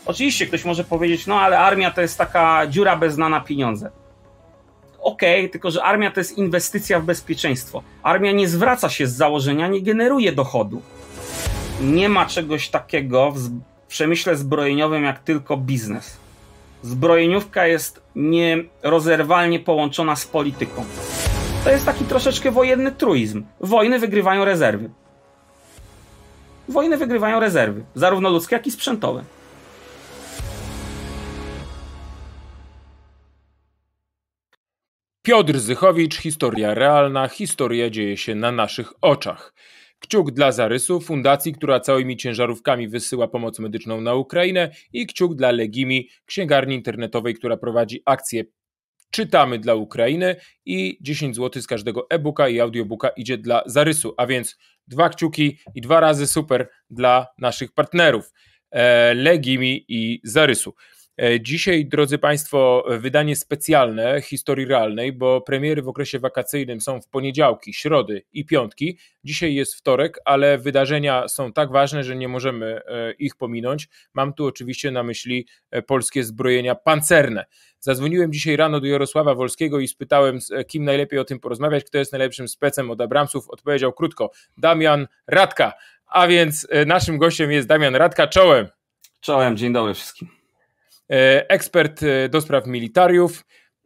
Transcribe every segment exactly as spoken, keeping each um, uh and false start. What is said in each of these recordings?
Oczywiście ktoś może powiedzieć, no ale armia to jest taka dziura bez dna na pieniądze. Okej, okay, tylko że armia to jest inwestycja w bezpieczeństwo. Armia nie zwraca się z założenia, nie generuje dochodu. Nie ma czegoś takiego w przemyśle zbrojeniowym jak tylko biznes. Zbrojeniówka jest nierozerwalnie połączona z polityką. To jest taki troszeczkę wojenny truizm. Wojny wygrywają rezerwy. Wojny wygrywają rezerwy, zarówno ludzkie, jak i sprzętowe. Piotr Zychowicz, historia realna, historia dzieje się na naszych oczach. Kciuk dla Zarysu, fundacji, która całymi ciężarówkami wysyła pomoc medyczną na Ukrainę, i kciuk dla Legimi, księgarni internetowej, która prowadzi akcję Czytamy dla Ukrainy, i dziesięć złotych z każdego e-booka i audiobooka idzie dla Zarysu, a więc dwa kciuki i dwa razy super dla naszych partnerów Legimi i Zarysu. Dzisiaj, drodzy Państwo, wydanie specjalne historii realnej, bo premiery w okresie wakacyjnym są w poniedziałki, środy i piątki. Dzisiaj jest wtorek, ale wydarzenia są tak ważne, że nie możemy ich pominąć. Mam tu oczywiście na myśli polskie zbrojenia pancerne. Zadzwoniłem dzisiaj rano do Jarosława Wolskiego i spytałem, z kim najlepiej o tym porozmawiać, kto jest najlepszym specem od Abramsów. Odpowiedział krótko: Damian Radka. A więc naszym gościem jest Damian Radka. Czołem. Czołem, dzień dobry wszystkim. Ekspert do spraw militariów,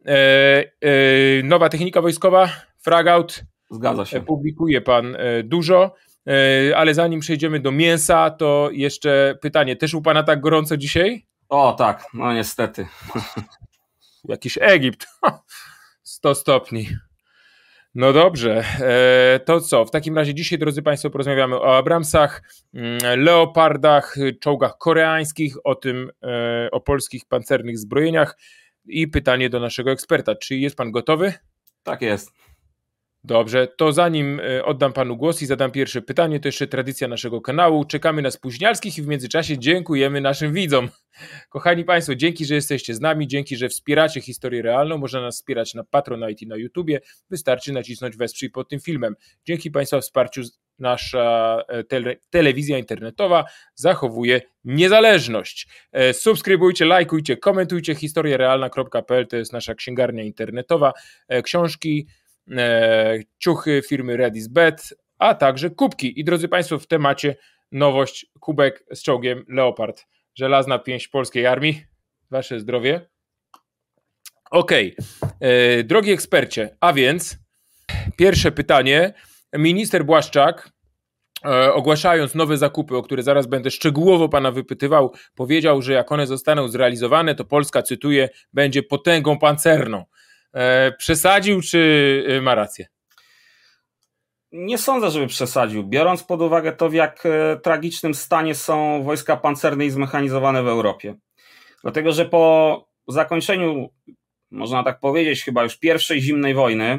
nowa technika wojskowa, Fragout. Zgadza się. Publikuje pan dużo, ale zanim przejdziemy do mięsa, to jeszcze pytanie, też u pana tak gorąco dzisiaj? O tak, no niestety. Jakiś Egipt, sto stopni. No dobrze, to co? W takim razie dzisiaj, drodzy Państwo, porozmawiamy o Abramsach, Leopardach, czołgach koreańskich, o tym, o polskich pancernych zbrojeniach i pytanie do naszego eksperta. Czy jest Pan gotowy? Tak jest. Dobrze, to zanim oddam Panu głos i zadam pierwsze pytanie, to jeszcze tradycja naszego kanału. Czekamy na spóźnialskich i w międzyczasie dziękujemy naszym widzom. Kochani Państwo, dzięki, że jesteście z nami, dzięki, że wspieracie historię realną. Można nas wspierać na Patronite i na YouTubie. Wystarczy nacisnąć wesprzyj pod tym filmem. Dzięki Państwa wsparciu nasza tele, telewizja internetowa zachowuje niezależność. Subskrybujcie, lajkujcie, komentujcie. historia realna kropka p l to jest nasza księgarnia internetowa. Książki, ciuchy firmy Redisbet, a także kubki. I drodzy Państwo, w temacie nowość, kubek z czołgiem Leopard. Żelazna pięść polskiej armii. Wasze zdrowie. Okej, okay. Drogi ekspercie, a więc pierwsze pytanie. Minister Błaszczak, ogłaszając nowe zakupy, o które zaraz będę szczegółowo Pana wypytywał, powiedział, że jak one zostaną zrealizowane, to Polska, cytuję, będzie potęgą pancerną. Przesadził, czy ma rację? Nie sądzę, żeby przesadził. Biorąc pod uwagę to, w jak tragicznym stanie są wojska pancerne i zmechanizowane w Europie. Dlatego, że po zakończeniu, można tak powiedzieć, chyba już pierwszej zimnej wojny,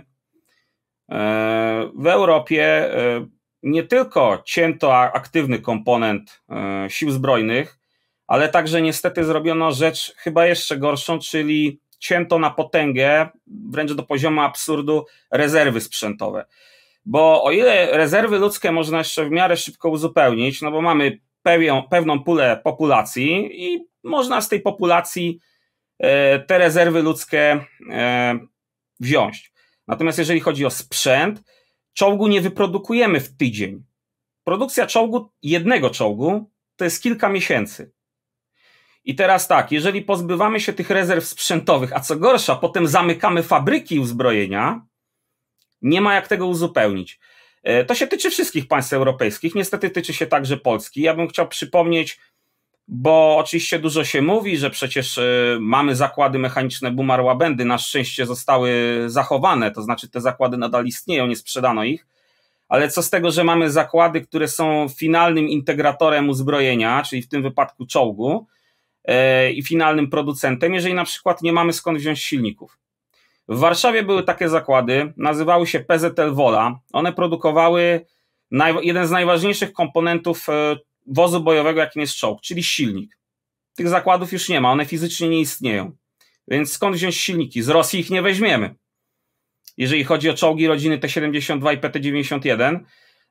w Europie nie tylko cięto aktywny komponent sił zbrojnych, ale także niestety zrobiono rzecz chyba jeszcze gorszą, czyli cięto na potęgę, wręcz do poziomu absurdu, rezerwy sprzętowe. Bo o ile rezerwy ludzkie można jeszcze w miarę szybko uzupełnić, no bo mamy pewią, pewną pulę populacji i można z tej populacji e, te rezerwy ludzkie e, wziąć. Natomiast jeżeli chodzi o sprzęt, czołgu nie wyprodukujemy w tydzień. Produkcja czołgu, jednego czołgu, to jest kilka miesięcy. I teraz tak, jeżeli pozbywamy się tych rezerw sprzętowych, a co gorsza, potem zamykamy fabryki uzbrojenia, nie ma jak tego uzupełnić. To się tyczy wszystkich państw europejskich, niestety tyczy się także Polski. Ja bym chciał przypomnieć, bo oczywiście dużo się mówi, że przecież mamy zakłady mechaniczne Bumar-Łabędy, na szczęście zostały zachowane, to znaczy te zakłady nadal istnieją, nie sprzedano ich, ale co z tego, że mamy zakłady, które są finalnym integratorem uzbrojenia, czyli w tym wypadku czołgu, i finalnym producentem, jeżeli na przykład nie mamy skąd wziąć silników. W Warszawie były takie zakłady, nazywały się P Z L Wola. One produkowały naj, jeden z najważniejszych komponentów wozu bojowego, jakim jest czołg, czyli silnik. Tych zakładów już nie ma, one fizycznie nie istnieją. Więc skąd wziąć silniki? Z Rosji ich nie weźmiemy. Jeżeli chodzi o czołgi rodziny T siedemdziesiąt dwa i P T dziewięćdziesiąt jeden,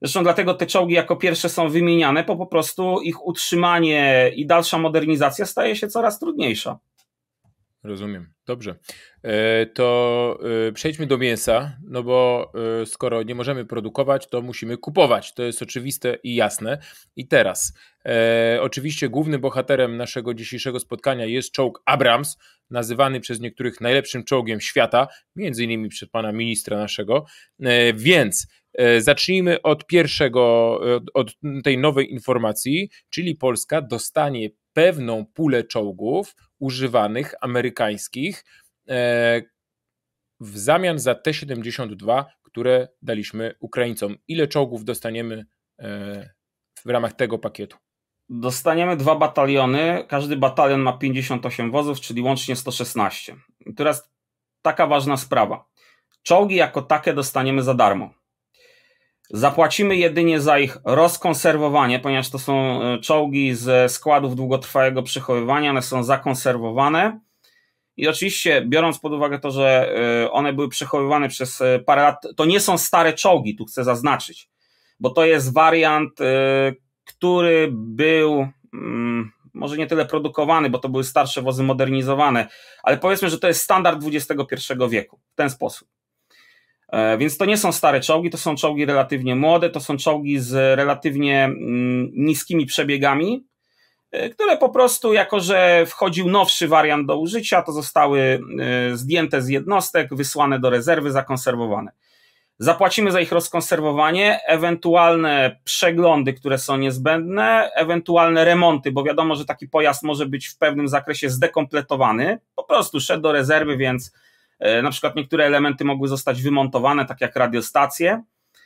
Zresztą dlatego te czołgi jako pierwsze są wymieniane, bo po prostu ich utrzymanie i dalsza modernizacja staje się coraz trudniejsza. Rozumiem, dobrze. E, to e, przejdźmy do mięsa, no bo e, skoro nie możemy produkować, to musimy kupować. To jest oczywiste i jasne. I teraz, e, oczywiście głównym bohaterem naszego dzisiejszego spotkania jest czołg Abrams, nazywany przez niektórych najlepszym czołgiem świata, między innymi przez pana ministra naszego, e, więc e, zacznijmy od pierwszego, od, od tej nowej informacji, czyli Polska dostanie pewną pulę czołgów używanych, amerykańskich, e, w zamian za T siedemdziesiąt dwa, które daliśmy Ukraińcom. Ile czołgów dostaniemy e, w ramach tego pakietu? Dostaniemy dwa bataliony, każdy batalion ma pięćdziesiąt osiem wozów, czyli łącznie sto szesnaście. I teraz taka ważna sprawa. Czołgi jako takie dostaniemy za darmo. Zapłacimy jedynie za ich rozkonserwowanie, ponieważ to są czołgi ze składów długotrwałego przechowywania, one są zakonserwowane i oczywiście biorąc pod uwagę to, że one były przechowywane przez parę lat, to nie są stare czołgi, tu chcę zaznaczyć, bo to jest wariant, który był może nie tyle produkowany, bo to były starsze wozy modernizowane, ale powiedzmy, że to jest standard dwudziestego pierwszego wieku, w ten sposób. Więc to nie są stare czołgi, to są czołgi relatywnie młode, to są czołgi z relatywnie niskimi przebiegami, które po prostu, jako że wchodził nowszy wariant do użycia, to zostały zdjęte z jednostek, wysłane do rezerwy, zakonserwowane. Zapłacimy za ich rozkonserwowanie, ewentualne przeglądy, które są niezbędne, ewentualne remonty, bo wiadomo, że taki pojazd może być w pewnym zakresie zdekompletowany, po prostu szedł do rezerwy, więc na przykład niektóre elementy mogły zostać wymontowane, tak jak radiostacje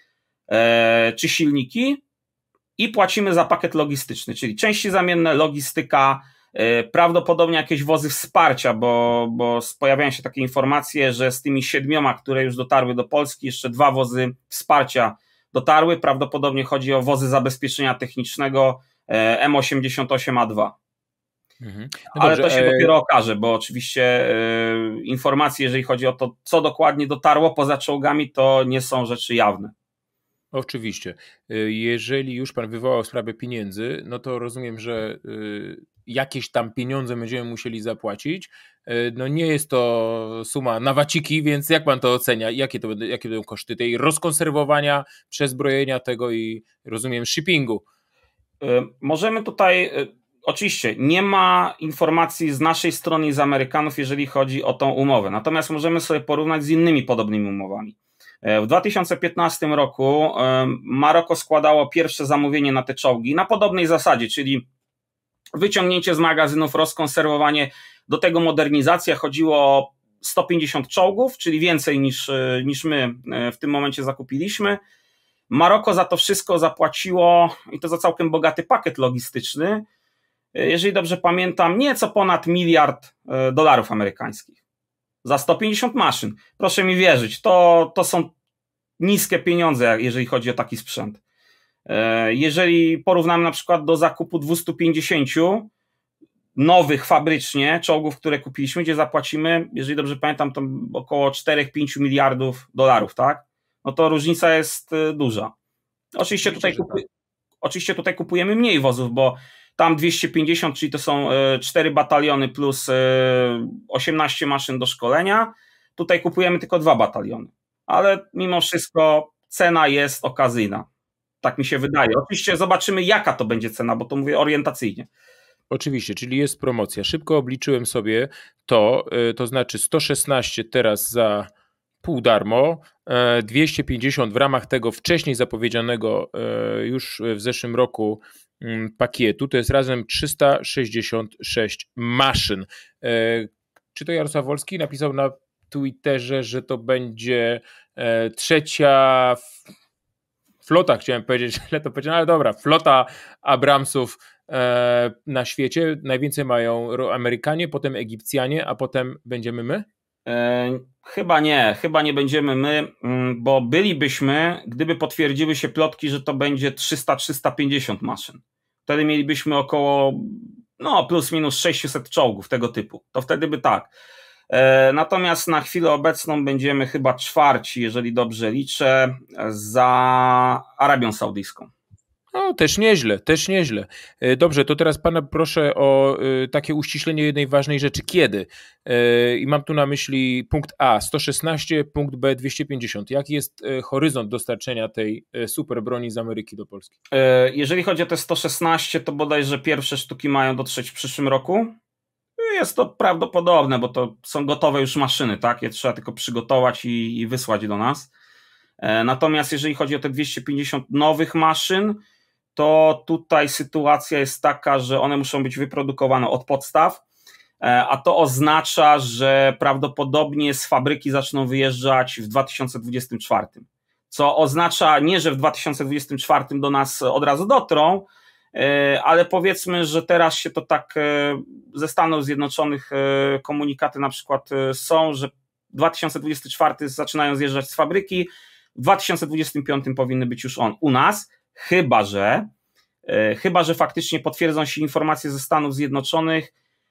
e, czy silniki, i płacimy za pakiet logistyczny, czyli części zamienne, logistyka, e, prawdopodobnie jakieś wozy wsparcia, bo, bo pojawiają się takie informacje, że z tymi siedmioma, które już dotarły do Polski, jeszcze dwa wozy wsparcia dotarły, prawdopodobnie chodzi o wozy zabezpieczenia technicznego e, M osiemdziesiąt osiem A dwa. Mhm. No ale dobrze, to się e... dopiero okaże, bo oczywiście e, informacje, jeżeli chodzi o to, co dokładnie dotarło poza czołgami, to nie są rzeczy jawne. Oczywiście. Jeżeli już pan wywołał sprawę pieniędzy, no to rozumiem, że jakieś tam pieniądze będziemy musieli zapłacić. No nie jest to suma na waciki, więc jak pan to ocenia? Jakie to będą, jakie będą koszty tej rozkonserwowania, przezbrojenia tego i rozumiem shippingu? Możemy tutaj... Oczywiście nie ma informacji z naszej strony i z Amerykanów, jeżeli chodzi o tą umowę. Natomiast możemy sobie porównać z innymi podobnymi umowami. W dwa tysiące piętnastym roku Maroko składało pierwsze zamówienie na te czołgi na podobnej zasadzie, czyli wyciągnięcie z magazynów, rozkonserwowanie, do tego modernizacja. Chodziło o sto pięćdziesiąt czołgów, czyli więcej niż, niż my w tym momencie zakupiliśmy. Maroko za to wszystko zapłaciło, i to za całkiem bogaty pakiet logistyczny, jeżeli dobrze pamiętam, nieco ponad miliard dolarów amerykańskich za sto pięćdziesiąt maszyn. Proszę mi wierzyć, to, to są niskie pieniądze, jeżeli chodzi o taki sprzęt. Jeżeli porównamy na przykład do zakupu dwieście pięćdziesiąt nowych fabrycznie czołgów, które kupiliśmy, gdzie zapłacimy, jeżeli dobrze pamiętam, to około cztery do pięciu miliardów dolarów, tak? No to różnica jest duża. Oczywiście tutaj, kupu... Oczywiście tutaj kupujemy mniej wozów, bo tam dwieście pięćdziesiąt, czyli to są cztery bataliony plus osiemnaście maszyn do szkolenia. Tutaj kupujemy tylko dwa bataliony. Ale mimo wszystko cena jest okazyjna. Tak mi się wydaje. Oczywiście zobaczymy, jaka to będzie cena, bo to mówię orientacyjnie. Oczywiście, czyli jest promocja. Szybko obliczyłem sobie to, to znaczy sto szesnaście teraz za pół darmo, dwieście pięćdziesiąt w ramach tego wcześniej zapowiedzianego już w zeszłym roku pakietu, to jest razem trzysta sześćdziesiąt sześć maszyn. Czy to Jarosław Wolski napisał na Twitterze, że to będzie trzecia flota, chciałem powiedzieć, źle to powiedziałem, ale dobra, flota Abramsów na świecie. Najwięcej mają Amerykanie, potem Egipcjanie, a potem będziemy my? E, chyba nie, chyba nie będziemy my, bo bylibyśmy, gdyby potwierdziły się plotki, że to będzie trzysta do trzystu pięćdziesięciu maszyn. Wtedy mielibyśmy około, no plus minus sześćset czołgów tego typu. To wtedy by tak. Natomiast na chwilę obecną będziemy chyba czwarci, jeżeli dobrze liczę, za Arabią Saudyjską. No, też nieźle, też nieźle. Dobrze, to teraz pana proszę o takie uściślenie jednej ważnej rzeczy. Kiedy? I mam tu na myśli punkt A sto szesnaście, punkt B dwieście pięćdziesiąt. Jaki jest horyzont dostarczenia tej super broni z Ameryki do Polski? Jeżeli chodzi o te sto szesnaście, to bodajże pierwsze sztuki mają dotrzeć w przyszłym roku. Jest to prawdopodobne, bo to są gotowe już maszyny, tak? Je trzeba tylko przygotować i, i wysłać do nas. Natomiast jeżeli chodzi o te dwieście pięćdziesiąt nowych maszyn, to tutaj sytuacja jest taka, że one muszą być wyprodukowane od podstaw, a to oznacza, że prawdopodobnie z fabryki zaczną wyjeżdżać w dwa tysiące dwudziestym czwartym. Co oznacza nie, że w dwa tysiące dwudziestym czwartym do nas od razu dotrą, ale powiedzmy, że teraz się to tak ze Stanów Zjednoczonych komunikaty na przykład są, że dwa tysiące dwudziesty czwarty zaczynają zjeżdżać z fabryki, w dwa tysiące dwudziestym piątym powinny być już on u nas, chyba że, chyba że faktycznie potwierdzą się informacje ze Stanów Zjednoczonych,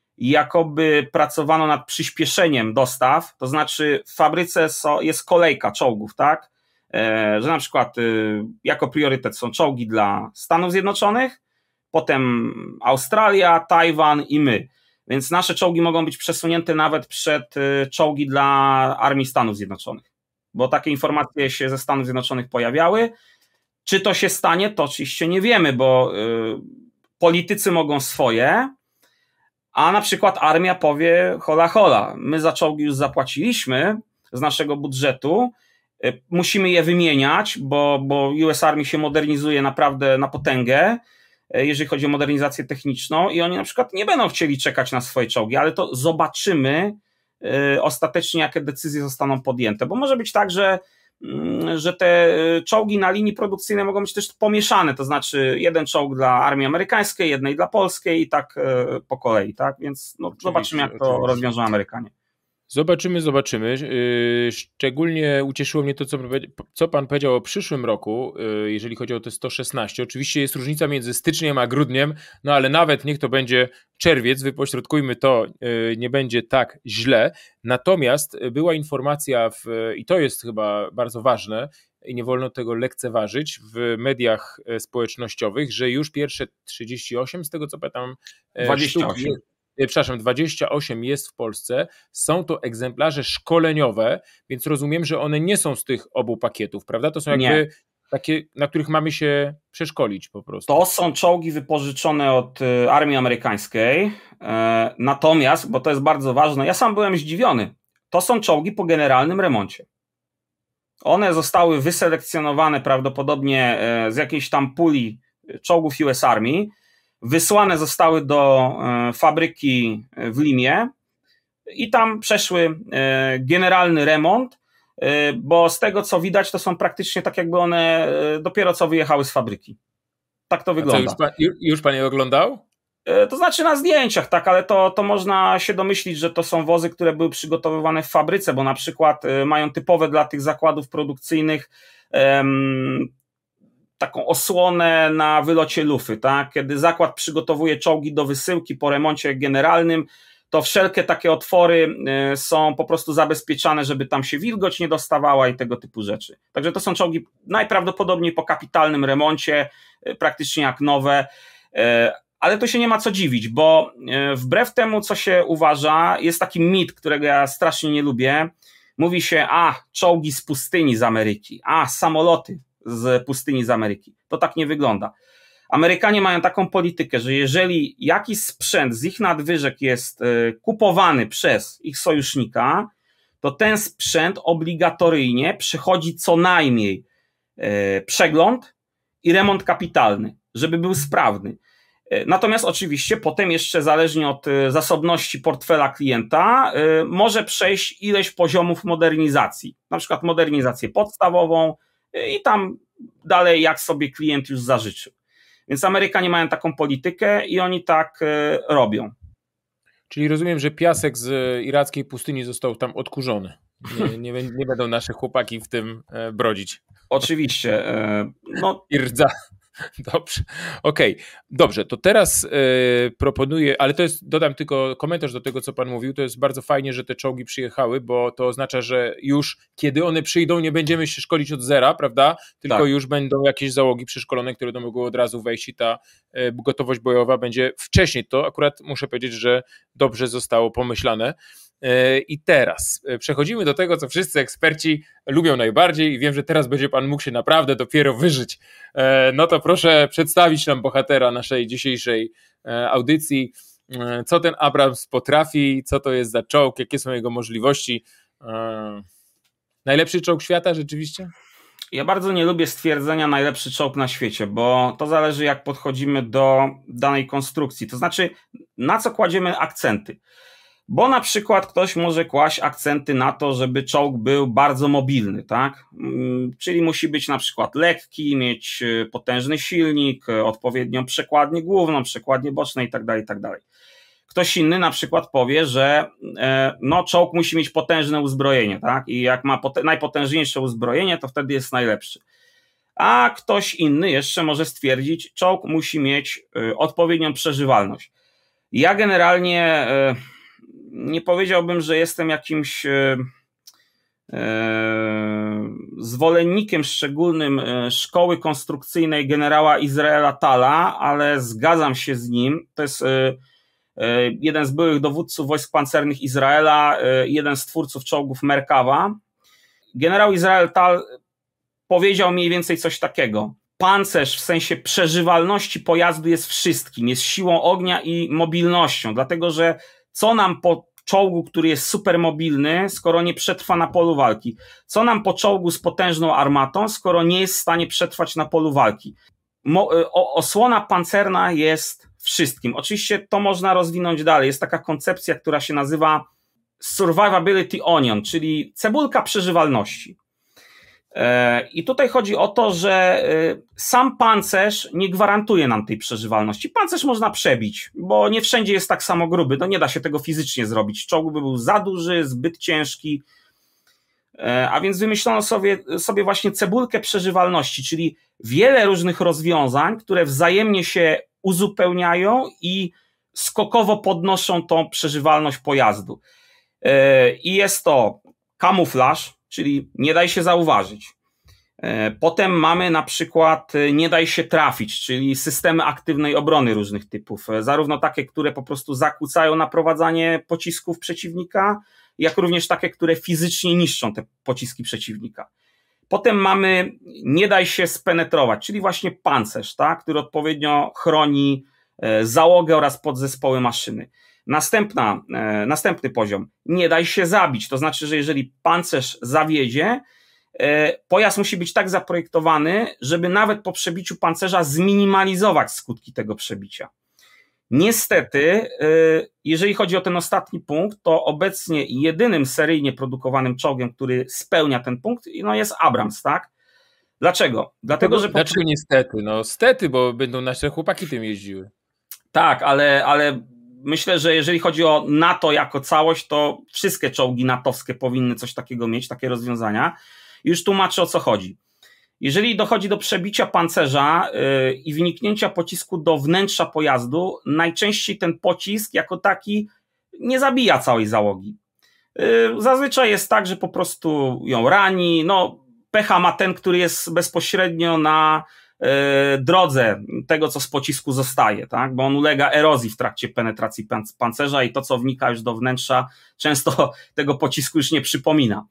jakoby pracowano nad przyspieszeniem dostaw, to znaczy w fabryce jest kolejka czołgów, tak? Że na przykład jako priorytet są czołgi dla Stanów Zjednoczonych, potem Australia, Tajwan i my. Więc nasze czołgi mogą być przesunięte nawet przed czołgi dla Armii Stanów Zjednoczonych, bo takie informacje się ze Stanów Zjednoczonych pojawiały. Czy to się stanie? To oczywiście nie wiemy, bo y, politycy mogą swoje, a na przykład armia powie hola hola, my za czołgi już zapłaciliśmy z naszego budżetu, y, musimy je wymieniać, bo, bo U S Army się modernizuje naprawdę na potęgę, y, jeżeli chodzi o modernizację techniczną i oni na przykład nie będą chcieli czekać na swoje czołgi, ale to zobaczymy y, ostatecznie, jakie decyzje zostaną podjęte, bo może być tak, że że te czołgi na linii produkcyjnej mogą być też pomieszane, to znaczy jeden czołg dla armii amerykańskiej, jednej dla polskiej i tak po kolei, tak? Więc no, zobaczymy, jak to oczywiście rozwiążą Amerykanie. Zobaczymy, zobaczymy. Szczególnie ucieszyło mnie to, co, co pan powiedział o przyszłym roku, jeżeli chodzi o te sto szesnaście. Oczywiście jest różnica między styczniem a grudniem, no ale nawet niech to będzie czerwiec, wypośrodkujmy to, nie będzie tak źle. Natomiast była informacja, w, i to jest chyba bardzo ważne, i nie wolno tego lekceważyć, w mediach społecznościowych, że już pierwsze trzydzieści osiem, z tego co pamiętam, dwadzieścia osiem. Sztuk, przepraszam, dwadzieścia osiem jest w Polsce, są to egzemplarze szkoleniowe, więc rozumiem, że one nie są z tych obu pakietów, prawda? To są jakby nie. takie, na których mamy się przeszkolić po prostu. To są czołgi wypożyczone od armii amerykańskiej, natomiast, bo to jest bardzo ważne, ja sam byłem zdziwiony, to są czołgi po generalnym remoncie. One zostały wyselekcjonowane prawdopodobnie z jakiejś tam puli czołgów U S Army, wysłane zostały do fabryki w Limie i tam przeszły generalny remont, bo z tego co widać, to są praktycznie tak, jakby one dopiero co wyjechały z fabryki. Tak to wygląda. A co, już, pan, już pan je oglądał? To znaczy na zdjęciach, tak, ale to, to można się domyślić, że to są wozy, które były przygotowywane w fabryce, bo na przykład mają typowe dla tych zakładów produkcyjnych um, taką osłonę na wylocie lufy, tak? Kiedy zakład przygotowuje czołgi do wysyłki po remoncie generalnym, to wszelkie takie otwory są po prostu zabezpieczane, żeby tam się wilgoć nie dostawała i tego typu rzeczy. Także to są czołgi najprawdopodobniej po kapitalnym remoncie, praktycznie jak nowe, ale to się nie ma co dziwić, bo wbrew temu, co się uważa, jest taki mit, którego ja strasznie nie lubię. Mówi się, a czołgi z pustyni z Ameryki, a samoloty z pustyni z Ameryki. To tak nie wygląda. Amerykanie mają taką politykę, że jeżeli jakiś sprzęt z ich nadwyżek jest kupowany przez ich sojusznika, to ten sprzęt obligatoryjnie przechodzi co najmniej przegląd i remont kapitalny, żeby był sprawny. Natomiast oczywiście potem jeszcze zależnie od zasobności portfela klienta może przejść ileś poziomów modernizacji, na przykład modernizację podstawową i tam dalej jak sobie klient już zażyczył. Więc Amerykanie mają taką politykę i oni tak robią. Czyli rozumiem, że piasek z irackiej pustyni został tam odkurzony. Nie, nie, nie będą nasze chłopaki w tym brodzić. Oczywiście. No, I rdza. Dobrze, okej, okay. Dobrze, to teraz yy, proponuję, ale to jest, dodam tylko komentarz do tego, co pan mówił, to jest bardzo fajnie, że te czołgi przyjechały, bo to oznacza, że już kiedy one przyjdą, nie będziemy się szkolić od zera, prawda, tylko tak. Już będą jakieś załogi przeszkolone, które mogą od razu wejść i ta yy, gotowość bojowa będzie wcześniej. To akurat muszę powiedzieć, że dobrze zostało pomyślane. I teraz przechodzimy do tego, co wszyscy eksperci lubią najbardziej i wiem, że teraz będzie pan mógł się naprawdę dopiero wyżyć. No to proszę przedstawić nam bohatera naszej dzisiejszej audycji. Co ten Abrams potrafi, co to jest za czołg, jakie są jego możliwości. Najlepszy czołg świata rzeczywiście? Ja bardzo nie lubię stwierdzenia najlepszy czołg na świecie, bo to zależy, jak podchodzimy do danej konstrukcji. To znaczy, na co kładziemy akcenty. Bo na przykład ktoś może kłaść akcenty na to, żeby czołg był bardzo mobilny, tak? Czyli musi być na przykład lekki, mieć potężny silnik, odpowiednią przekładnię główną, przekładnię boczne i tak dalej, i tak dalej. Ktoś inny na przykład powie, że no, czołg musi mieć potężne uzbrojenie, tak? I jak ma pot- najpotężniejsze uzbrojenie, to wtedy jest najlepszy. A ktoś inny jeszcze może stwierdzić, czołg musi mieć odpowiednią przeżywalność. Ja generalnie nie powiedziałbym, że jestem jakimś e, e, zwolennikiem szczególnym szkoły konstrukcyjnej generała Izraela Tala, ale zgadzam się z nim. To jest e, e, jeden z byłych dowódców wojsk pancernych Izraela, e, jeden z twórców czołgów Merkawa. Generał Izrael Tal powiedział mniej więcej coś takiego. Pancerz w sensie przeżywalności pojazdu jest wszystkim, jest siłą ognia i mobilnością, dlatego że co nam po czołgu, który jest super mobilny, skoro nie przetrwa na polu walki? Co nam po czołgu z potężną armatą, skoro nie jest w stanie przetrwać na polu walki? Mo- o- osłona pancerna jest wszystkim. Oczywiście to można rozwinąć dalej. Jest taka koncepcja, która się nazywa survivability onion, czyli cebulka przeżywalności. I tutaj chodzi o to, że sam pancerz nie gwarantuje nam tej przeżywalności. Pancerz można przebić, bo nie wszędzie jest tak samo gruby, no nie da się tego fizycznie zrobić. Czołg by był za duży, zbyt ciężki, a więc wymyślono sobie, sobie właśnie cebulkę przeżywalności, czyli wiele różnych rozwiązań, które wzajemnie się uzupełniają i skokowo podnoszą tą przeżywalność pojazdu. I jest to kamuflaż, czyli nie daj się zauważyć. Potem mamy na przykład nie daj się trafić, czyli systemy aktywnej obrony różnych typów, zarówno takie, które po prostu zakłócają naprowadzanie pocisków przeciwnika, jak również takie, które fizycznie niszczą te pociski przeciwnika. Potem mamy nie daj się spenetrować, czyli właśnie pancerz, tak, który odpowiednio chroni załogę oraz podzespoły maszyny. Następna, e, następny poziom, nie daj się zabić, to znaczy, że jeżeli pancerz zawiedzie, e, pojazd musi być tak zaprojektowany, żeby nawet po przebiciu pancerza zminimalizować skutki tego przebicia. Niestety, e, jeżeli chodzi o ten ostatni punkt, to obecnie jedynym seryjnie produkowanym czołgiem, który spełnia ten punkt, no jest Abrams, tak? Dlaczego? Dlatego, że... Dlaczego po... niestety? No stety, bo będą nasze chłopaki tym jeździły. Tak, ale... ale myślę, że jeżeli chodzi o NATO jako całość, to wszystkie czołgi natowskie powinny coś takiego mieć, takie rozwiązania. Już tłumaczę, o co chodzi. Jeżeli dochodzi do przebicia pancerza yy, i wniknięcia pocisku do wnętrza pojazdu, najczęściej ten pocisk jako taki nie zabija całej załogi. Yy, zazwyczaj jest tak, że po prostu ją rani. No, pecha ma ten, który jest bezpośrednio na drodze tego, co z pocisku zostaje, tak? Bo on ulega erozji w trakcie penetracji pancerza i to, co wnika już do wnętrza, często tego pocisku już nie przypomina.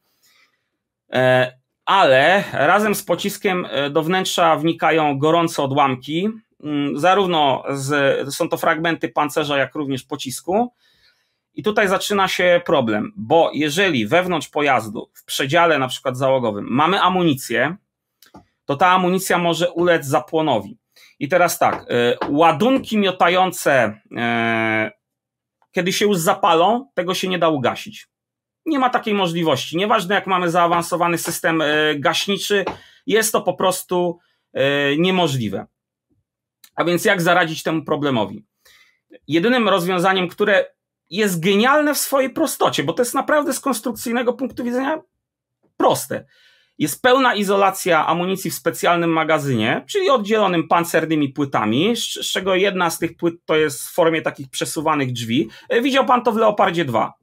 Ale razem z pociskiem do wnętrza wnikają gorące odłamki, zarówno z, są to fragmenty pancerza, jak również pocisku. I tutaj zaczyna się problem, bo jeżeli wewnątrz pojazdu, w przedziale na przykład załogowym, mamy amunicję, to ta amunicja może ulec zapłonowi. I teraz tak, ładunki miotające, kiedy się już zapalą, tego się nie da ugasić. Nie ma takiej możliwości. Nieważne, jak mamy zaawansowany system gaśniczy, jest to po prostu niemożliwe. A więc jak zaradzić temu problemowi? Jedynym rozwiązaniem, które jest genialne w swojej prostocie, bo to jest naprawdę z konstrukcyjnego punktu widzenia proste, jest pełna izolacja amunicji w specjalnym magazynie, czyli oddzielonym pancernymi płytami, z czego jedna z tych płyt to jest w formie takich przesuwanych drzwi. Widział pan to w Leopardzie dwa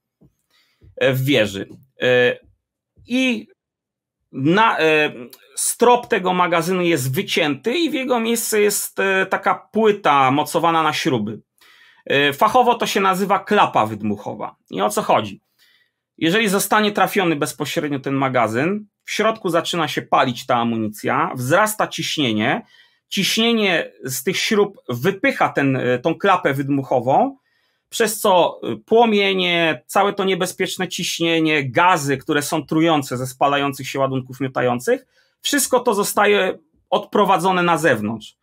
w wieży. I na, strop tego magazynu jest wycięty i w jego miejsce jest taka płyta mocowana na śruby. Fachowo to się nazywa klapa wydmuchowa. I o co chodzi? Jeżeli zostanie trafiony bezpośrednio ten magazyn, w środku zaczyna się palić ta amunicja, wzrasta ciśnienie, ciśnienie z tych śrub wypycha ten, tą klapę wydmuchową, przez co płomienie, całe to niebezpieczne ciśnienie, gazy, które są trujące ze spalających się ładunków miotających, wszystko to zostaje odprowadzone na zewnątrz.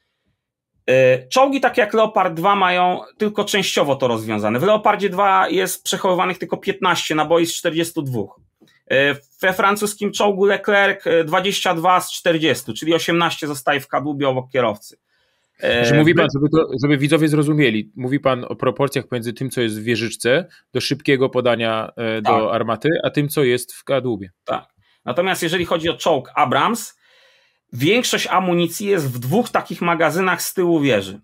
Czołgi takie jak Leopard dwa mają tylko częściowo to rozwiązane. W Leopardzie dwa jest przechowywanych tylko piętnaście naboi z czterdziestu dwóch. We francuskim czołgu Leclerc dwadzieścia dwa z czterdziestu, czyli osiemnaście zostaje w kadłubie obok kierowcy. Że mówi pan, żeby, to, żeby widzowie zrozumieli, mówi pan o proporcjach między tym, co jest w wieżyczce, do szybkiego podania do tak. armaty, a tym, co jest w kadłubie. Tak. Natomiast jeżeli chodzi o czołg Abrams, większość amunicji jest w dwóch takich magazynach z tyłu wieży.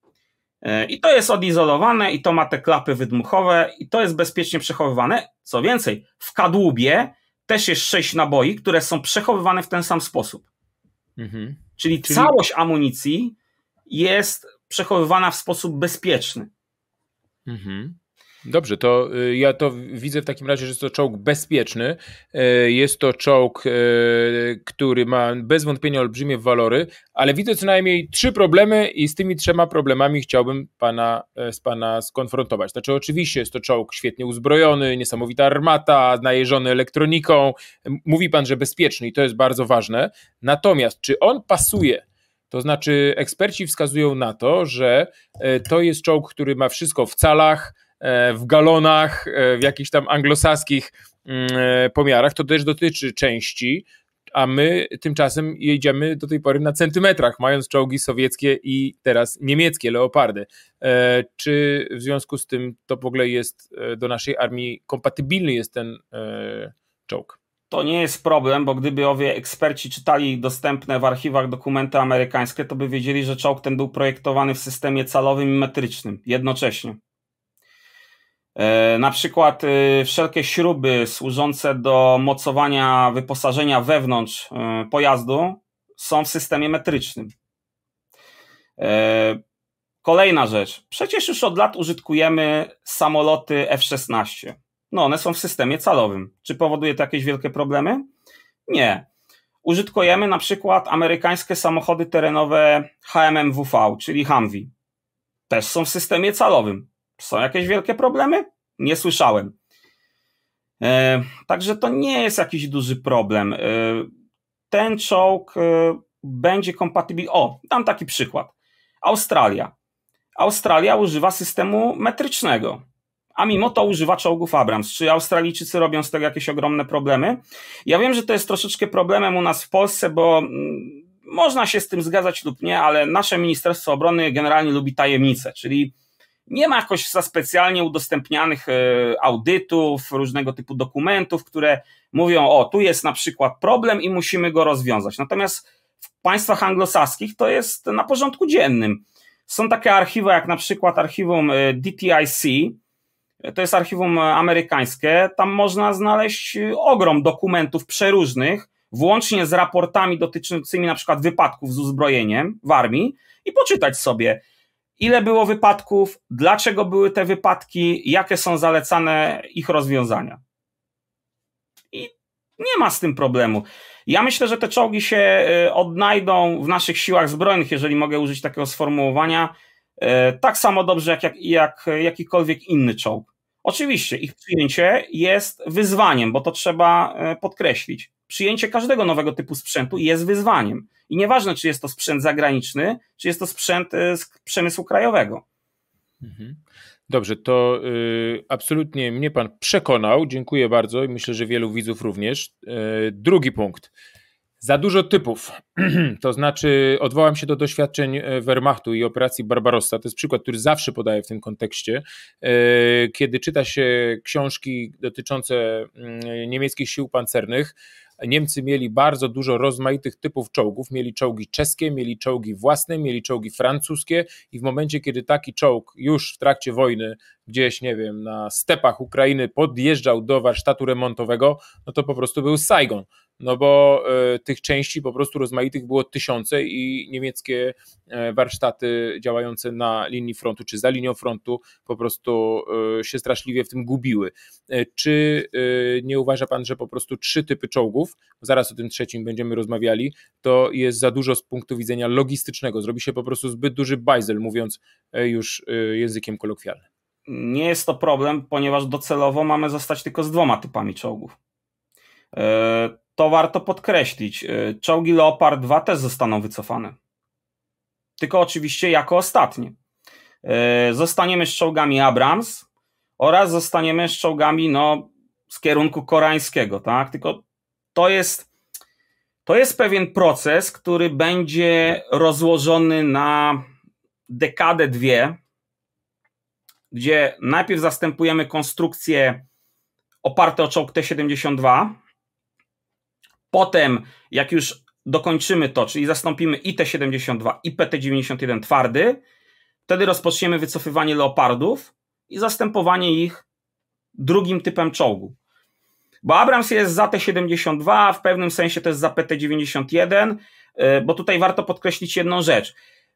I to jest odizolowane, i to ma te klapy wydmuchowe, i to jest bezpiecznie przechowywane. Co więcej, w kadłubie też jest sześć naboi, które są przechowywane w ten sam sposób. Mhm. Czyli, Czyli całość amunicji jest przechowywana w sposób bezpieczny. Mhm. Dobrze, to ja to widzę w takim razie, że jest to czołg bezpieczny, jest to czołg, który ma bez wątpienia olbrzymie walory, ale widzę co najmniej trzy problemy i z tymi trzema problemami chciałbym pana, z pana skonfrontować. Znaczy oczywiście jest to czołg świetnie uzbrojony, niesamowita armata, najeżony elektroniką, mówi pan, że bezpieczny i to jest bardzo ważne, natomiast czy on pasuje? To znaczy eksperci wskazują na to, że to jest czołg, który ma wszystko w calach, w galonach, w jakichś tam anglosaskich pomiarach. To też dotyczy części, a my tymczasem jedziemy do tej pory na centymetrach, mając czołgi sowieckie i teraz niemieckie Leopardy. Czy w związku z tym to w ogóle jest do naszej armii kompatybilny jest ten czołg? To nie jest problem, bo gdyby owie eksperci czytali dostępne w archiwach dokumenty amerykańskie, to by wiedzieli, że czołg ten był projektowany w systemie calowym i metrycznym jednocześnie. Na przykład wszelkie śruby służące do mocowania wyposażenia wewnątrz pojazdu są w systemie metrycznym. Kolejna rzecz. Przecież już od lat użytkujemy samoloty F szesnaście. No one są w systemie calowym. Czy powoduje to jakieś wielkie problemy? Nie. Użytkujemy na przykład amerykańskie samochody terenowe H M M W V, czyli Humvee. Też są w systemie calowym. Są jakieś wielkie problemy? Nie słyszałem. E, także to nie jest jakiś duży problem. E, ten czołg e, będzie kompatybilny. O, dam taki przykład. Australia. Australia używa systemu metrycznego, a mimo to używa czołgów Abrams. Czy Australijczycy robią z tego jakieś ogromne problemy? Ja wiem, że to jest troszeczkę problemem u nas w Polsce, bo mm, można się z tym zgadzać lub nie, ale nasze Ministerstwo Obrony generalnie lubi tajemnice, czyli nie ma jakoś za specjalnie udostępnianych audytów, różnego typu dokumentów, które mówią, o, tu jest na przykład problem i musimy go rozwiązać. Natomiast w państwach anglosaskich to jest na porządku dziennym. Są takie archiwa jak na przykład archiwum D T I C, to jest archiwum amerykańskie, tam można znaleźć ogrom dokumentów przeróżnych, włącznie z raportami dotyczącymi na przykład wypadków z uzbrojeniem w armii i poczytać sobie, ile było wypadków, dlaczego były te wypadki, jakie są zalecane ich rozwiązania. I nie ma z tym problemu. Ja myślę, że te czołgi się odnajdą w naszych siłach zbrojnych, jeżeli mogę użyć takiego sformułowania, tak samo dobrze jak, jak, jak jakikolwiek inny czołg. Oczywiście ich przyjęcie jest wyzwaniem, bo to trzeba podkreślić. Przyjęcie każdego nowego typu sprzętu jest wyzwaniem. I nieważne, czy jest to sprzęt zagraniczny, czy jest to sprzęt z przemysłu krajowego. Dobrze, to y, absolutnie mnie pan przekonał. Dziękuję bardzo i myślę, że wielu widzów również. Y, drugi punkt. Za dużo typów, to znaczy odwołam się do doświadczeń Wehrmachtu i operacji Barbarossa, to jest przykład, który zawsze podaję w tym kontekście, kiedy czyta się książki dotyczące niemieckich sił pancernych, Niemcy mieli bardzo dużo rozmaitych typów czołgów, mieli czołgi czeskie, mieli czołgi własne, mieli czołgi francuskie i w momencie, kiedy taki czołg już w trakcie wojny gdzieś, nie wiem, na stepach Ukrainy podjeżdżał do warsztatu remontowego, no to po prostu był Saigon, no bo y, tych części po prostu rozmaitych było tysiące i niemieckie y, warsztaty działające na linii frontu czy za linią frontu po prostu y, się straszliwie w tym gubiły. Y, czy y, nie uważa pan, że po prostu trzy typy czołgów, zaraz o tym trzecim będziemy rozmawiali, to jest za dużo z punktu widzenia logistycznego, zrobi się po prostu zbyt duży bajzel, mówiąc y, już y, językiem kolokwialnym? Nie jest to problem, ponieważ docelowo mamy zostać tylko z dwoma typami czołgów. To warto podkreślić. Czołgi Leopard dwa też zostaną wycofane. Tylko oczywiście jako ostatnie. Zostaniemy z czołgami Abrams oraz zostaniemy z czołgami no, z kierunku koreańskiego. Tak? Tylko to jest, to jest pewien proces, który będzie rozłożony na dekadę, dwie, gdzie najpierw zastępujemy konstrukcje oparte o czołg T siedemdziesiąt dwa, potem jak już dokończymy to, czyli zastąpimy i T siedemdziesiąt dwa i P T dziewięćdziesiąt jeden twardy, wtedy rozpoczniemy wycofywanie Leopardów i zastępowanie ich drugim typem czołgu. Bo Abrams jest za T siedemdziesiąt dwa, w pewnym sensie też za P T dziewięćdziesiąt jeden, bo tutaj warto podkreślić jedną rzecz,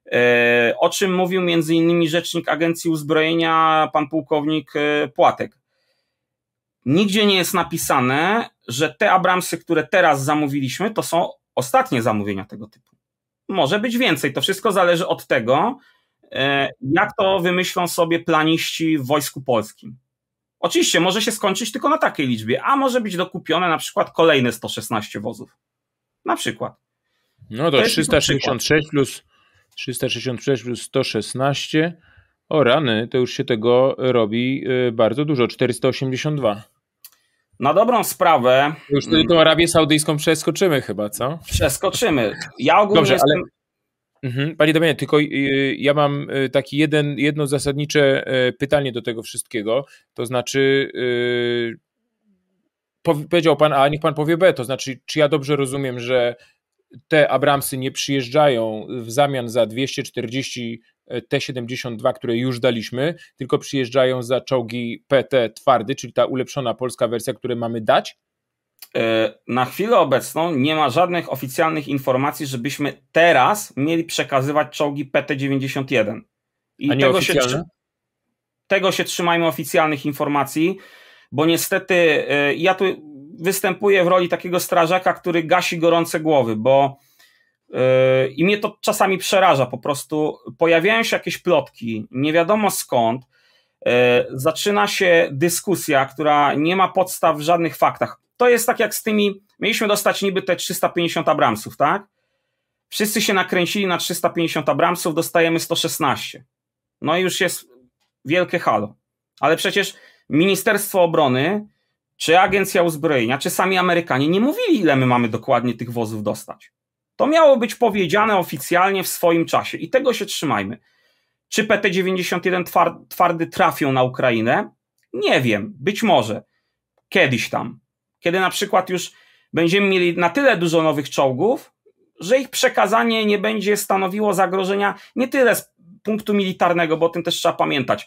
o czym mówił między innymi rzecznik Agencji Uzbrojenia, pan pułkownik Płatek. Nigdzie nie jest napisane, że te Abramsy, które teraz zamówiliśmy, to są ostatnie zamówienia tego typu. Może być więcej, to wszystko zależy od tego, jak to wymyślą sobie planiści w Wojsku Polskim. Oczywiście może się skończyć tylko na takiej liczbie, a może być dokupione na przykład kolejne sto szesnaście wozów. Na przykład. No to, to trzysta sześćdziesiąt sześć plus trzysta sześćdziesiąt sześć plus sto szesnaście. O rany, to już się tego robi bardzo dużo. czterysta osiemdziesiąt dwa. Na dobrą sprawę... Już wtedy tą Arabię Saudyjską przeskoczymy chyba, co? Przeskoczymy. Ja ogólnie Dobrze, jestem... ale... Mhm. Panie Damianie, tylko ja mam taki jeden, jedno zasadnicze pytanie do tego wszystkiego. To znaczy... Powiedział pan A, niech pan powie B. To znaczy, czy ja dobrze rozumiem, że te Abramsy nie przyjeżdżają w zamian za dwieście czterdzieści T siedemdziesiąt dwa, które już daliśmy, tylko przyjeżdżają za czołgi P T twardy, czyli ta ulepszona polska wersja, które mamy dać? Na chwilę obecną nie ma żadnych oficjalnych informacji, żebyśmy teraz mieli przekazywać czołgi P T dziewięćdziesiąt jeden. I A nie tego się, tego się trzymajmy oficjalnych informacji, bo niestety ja tu występuję w roli takiego strażaka, który gasi gorące głowy, bo yy, i mnie to czasami przeraża po prostu. Pojawiają się jakieś plotki, nie wiadomo skąd, yy, zaczyna się dyskusja, która nie ma podstaw w żadnych faktach. To jest tak jak z tymi, mieliśmy dostać niby te trzysta pięćdziesiąt Abramsów, tak? Wszyscy się nakręcili na trzysta pięćdziesiąt Abramsów, dostajemy sto szesnaście. No i już jest wielkie halo. Ale przecież Ministerstwo Obrony, czy Agencja Uzbrojenia, czy sami Amerykanie nie mówili, ile my mamy dokładnie tych wozów dostać. To miało być powiedziane oficjalnie w swoim czasie i tego się trzymajmy. Czy P T dziewięćdziesiąt jeden twardy trafią na Ukrainę? Nie wiem, być może. Kiedyś tam. Kiedy na przykład już będziemy mieli na tyle dużo nowych czołgów, że ich przekazanie nie będzie stanowiło zagrożenia nie tyle z punktu militarnego, bo o tym też trzeba pamiętać.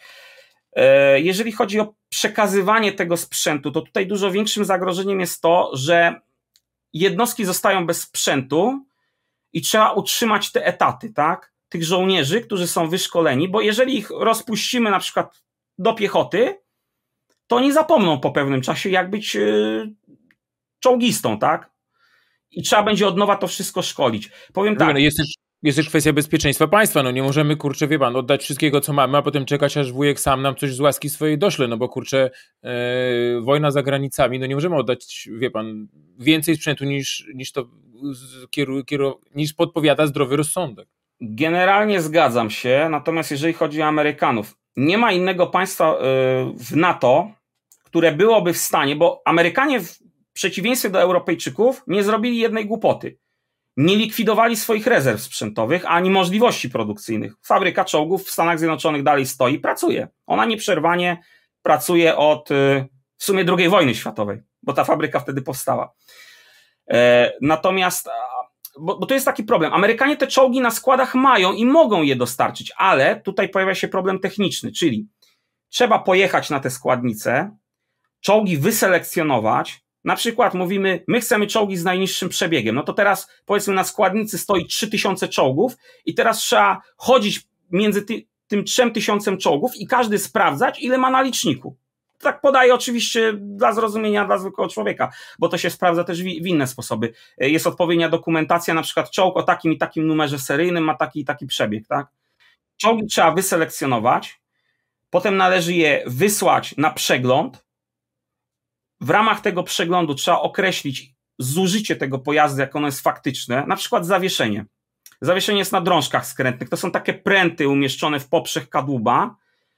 Jeżeli chodzi o przekazywanie tego sprzętu, to tutaj dużo większym zagrożeniem jest to, że jednostki zostają bez sprzętu i trzeba utrzymać te etaty, tak? Tych żołnierzy, którzy są wyszkoleni, bo jeżeli ich rozpuścimy na przykład do piechoty, to oni zapomną po pewnym czasie, jak być yy, czołgistą, tak? I trzeba będzie od nowa to wszystko szkolić. Powiem tak. Jest też, jest też kwestia bezpieczeństwa państwa. No nie możemy, kurczę, wie pan, oddać wszystkiego, co mamy, a potem czekać, aż wujek sam nam coś z łaski swojej dośle, no bo kurczę, yy, wojna za granicami, no nie możemy oddać, wie pan, więcej sprzętu niż, niż to kieru, kieru, niż podpowiada zdrowy rozsądek. Generalnie zgadzam się, natomiast jeżeli chodzi o Amerykanów, nie ma innego państwa w NATO, które byłoby w stanie, bo Amerykanie w przeciwieństwie do Europejczyków nie zrobili jednej głupoty. Nie likwidowali swoich rezerw sprzętowych ani możliwości produkcyjnych. Fabryka czołgów w Stanach Zjednoczonych dalej stoi i pracuje. Ona nieprzerwanie pracuje od w sumie drugiej wojny światowej, bo ta fabryka wtedy powstała. Natomiast, bo, bo to jest taki problem, Amerykanie te czołgi na składach mają i mogą je dostarczyć, ale tutaj pojawia się problem techniczny, czyli trzeba pojechać na te składnice, czołgi wyselekcjonować, na przykład mówimy, my chcemy czołgi z najniższym przebiegiem, no to teraz powiedzmy na składnicy stoi trzy tysiące czołgów i teraz trzeba chodzić między ty, tym trzem tysiącem czołgów i każdy sprawdzać, ile ma na liczniku. Tak podaję oczywiście dla zrozumienia dla zwykłego człowieka, bo to się sprawdza też w, w inne sposoby. Jest odpowiednia dokumentacja, na przykład czołg o takim i takim numerze seryjnym ma taki i taki przebieg, tak? Czołgi trzeba wyselekcjonować, potem należy je wysłać na przegląd. W ramach tego przeglądu trzeba określić zużycie tego pojazdu, jak ono jest faktyczne, na przykład zawieszenie. Zawieszenie jest na drążkach skrętnych, to są takie pręty umieszczone w poprzek kadłuba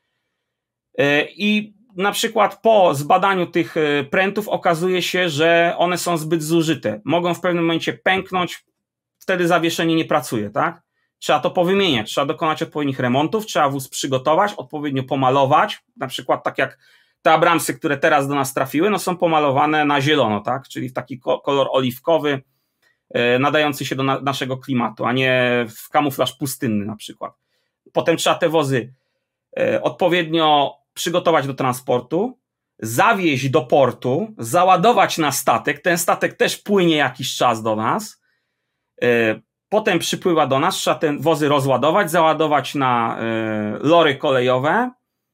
i na przykład po zbadaniu tych prętów okazuje się, że one są zbyt zużyte. Mogą w pewnym momencie pęknąć, wtedy zawieszenie nie pracuje, tak? Trzeba to powymieniać, trzeba dokonać odpowiednich remontów, trzeba wóz przygotować, odpowiednio pomalować, na przykład tak jak te Abramsy, które teraz do nas trafiły, no są pomalowane na zielono, tak? Czyli w taki kolor oliwkowy, nadający się do na- naszego klimatu, a nie w kamuflaż pustynny na przykład. Potem trzeba te wozy odpowiednio przygotować do transportu, zawieźć do portu, załadować na statek, ten statek też płynie jakiś czas do nas, potem przypływa do nas, trzeba te wozy rozładować, załadować na lory kolejowe,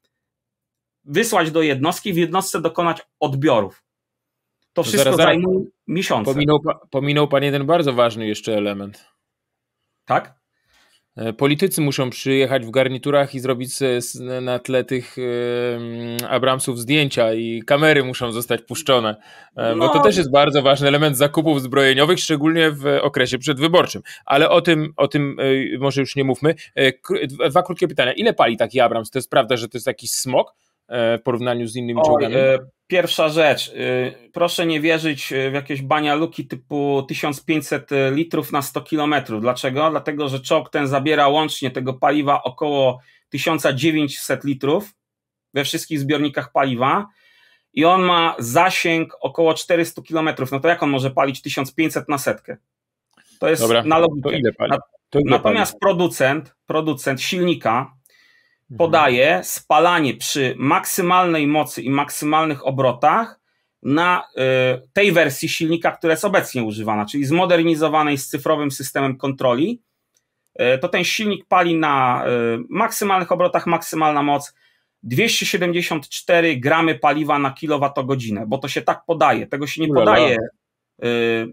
wysłać do jednostki, w jednostce dokonać odbiorów. To wszystko zaraz, zaraz. zajmuje miesiące. Pominął, pominął pan jeden bardzo ważny jeszcze element. Tak? Politycy muszą przyjechać w garniturach i zrobić na tle tych Abramsów zdjęcia i kamery muszą zostać puszczone, no. Bo to też jest bardzo ważny element zakupów zbrojeniowych, szczególnie w okresie przedwyborczym. Ale o tym, o tym może już nie mówmy. Dwa krótkie pytania. Ile pali taki Abrams? To jest prawda, że to jest jakiś smog w porównaniu z innymi czołgami? Pierwsza rzecz, proszę nie wierzyć w jakieś banialuki typu tysiąc pięćset litrów na sto kilometrów. Dlaczego? Dlatego, że czołg ten zabiera łącznie tego paliwa około tysiąc dziewięćset litrów we wszystkich zbiornikach paliwa i on ma zasięg około czterysta kilometrów. No to jak on może palić tysiąc pięćset na setkę? To jest Dobra, na logikę. To ile pali? To ile Natomiast pali? producent, producent silnika podaje spalanie przy maksymalnej mocy i maksymalnych obrotach na y, tej wersji silnika, która jest obecnie używana, czyli zmodernizowanej z cyfrowym systemem kontroli. Y, to ten silnik pali na y, maksymalnych obrotach, maksymalna moc dwieście siedemdziesiąt cztery gramy paliwa na kilowatogodzinę, bo to się tak podaje. Tego się nie podaje y, y,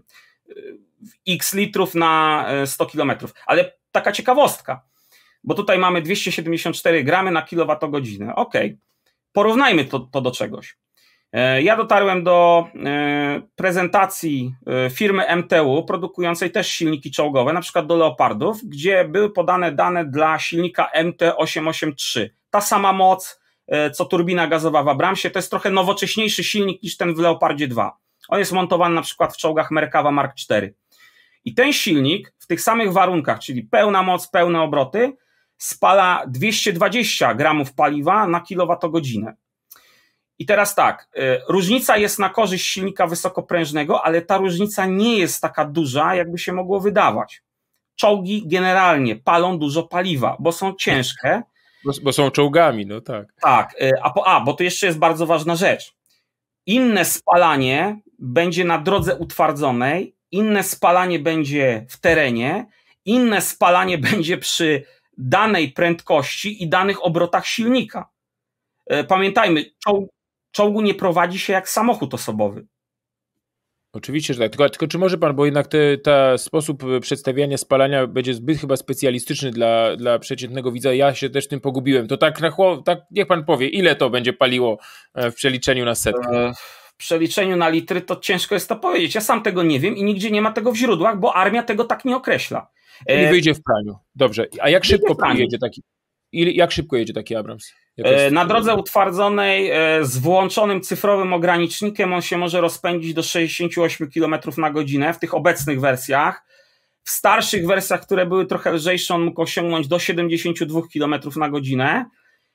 x litrów na sto kilometrów. Ale taka ciekawostka, bo tutaj mamy dwieście siedemdziesiąt cztery gramy na kilowatogodzinę. Ok, porównajmy to, to do czegoś. Ja dotarłem do prezentacji firmy M T U, produkującej też silniki czołgowe, na przykład do Leopardów, gdzie były podane dane dla silnika M T osiemset osiemdziesiąt trzy. Ta sama moc, co turbina gazowa w Abramsie, to jest trochę nowocześniejszy silnik niż ten w Leopardzie dwa. On jest montowany na przykład w czołgach Merkawa Mark cztery. I ten silnik w tych samych warunkach, czyli pełna moc, pełne obroty, spala dwieście dwadzieścia gramów paliwa na kilowatogodzinę. I teraz tak, różnica jest na korzyść silnika wysokoprężnego, ale ta różnica nie jest taka duża, jakby się mogło wydawać. Czołgi generalnie palą dużo paliwa, bo są ciężkie. Bo, bo są czołgami, no tak. Tak, a, po, a bo to jeszcze jest bardzo ważna rzecz. Inne spalanie będzie na drodze utwardzonej, inne spalanie będzie w terenie, inne spalanie będzie przy danej prędkości i danych obrotach silnika. Pamiętajmy, czołg, czołgu nie prowadzi się jak samochód osobowy. Oczywiście, że tak. Tylko, tylko czy może pan, bo jednak te, ta sposób przedstawiania spalania będzie zbyt chyba specjalistyczny dla, dla przeciętnego widza. Ja się też tym pogubiłem. To tak, na chło, tak niech pan powie, ile to będzie paliło w przeliczeniu na setkę? W przeliczeniu na litry to ciężko jest to powiedzieć. Ja sam tego nie wiem i nigdzie nie ma tego w źródłach, bo armia tego tak nie określa. Czyli wyjdzie w praniu. Dobrze. A jak szybko jedzie taki, jak szybko jedzie taki Abrams? Na drodze utwardzonej z włączonym cyfrowym ogranicznikiem on się może rozpędzić do sześćdziesiąt osiem kilometrów na godzinę w tych obecnych wersjach. W starszych wersjach, które były trochę lżejsze, on mógł osiągnąć do siedemdziesiąt dwa kilometry na godzinę.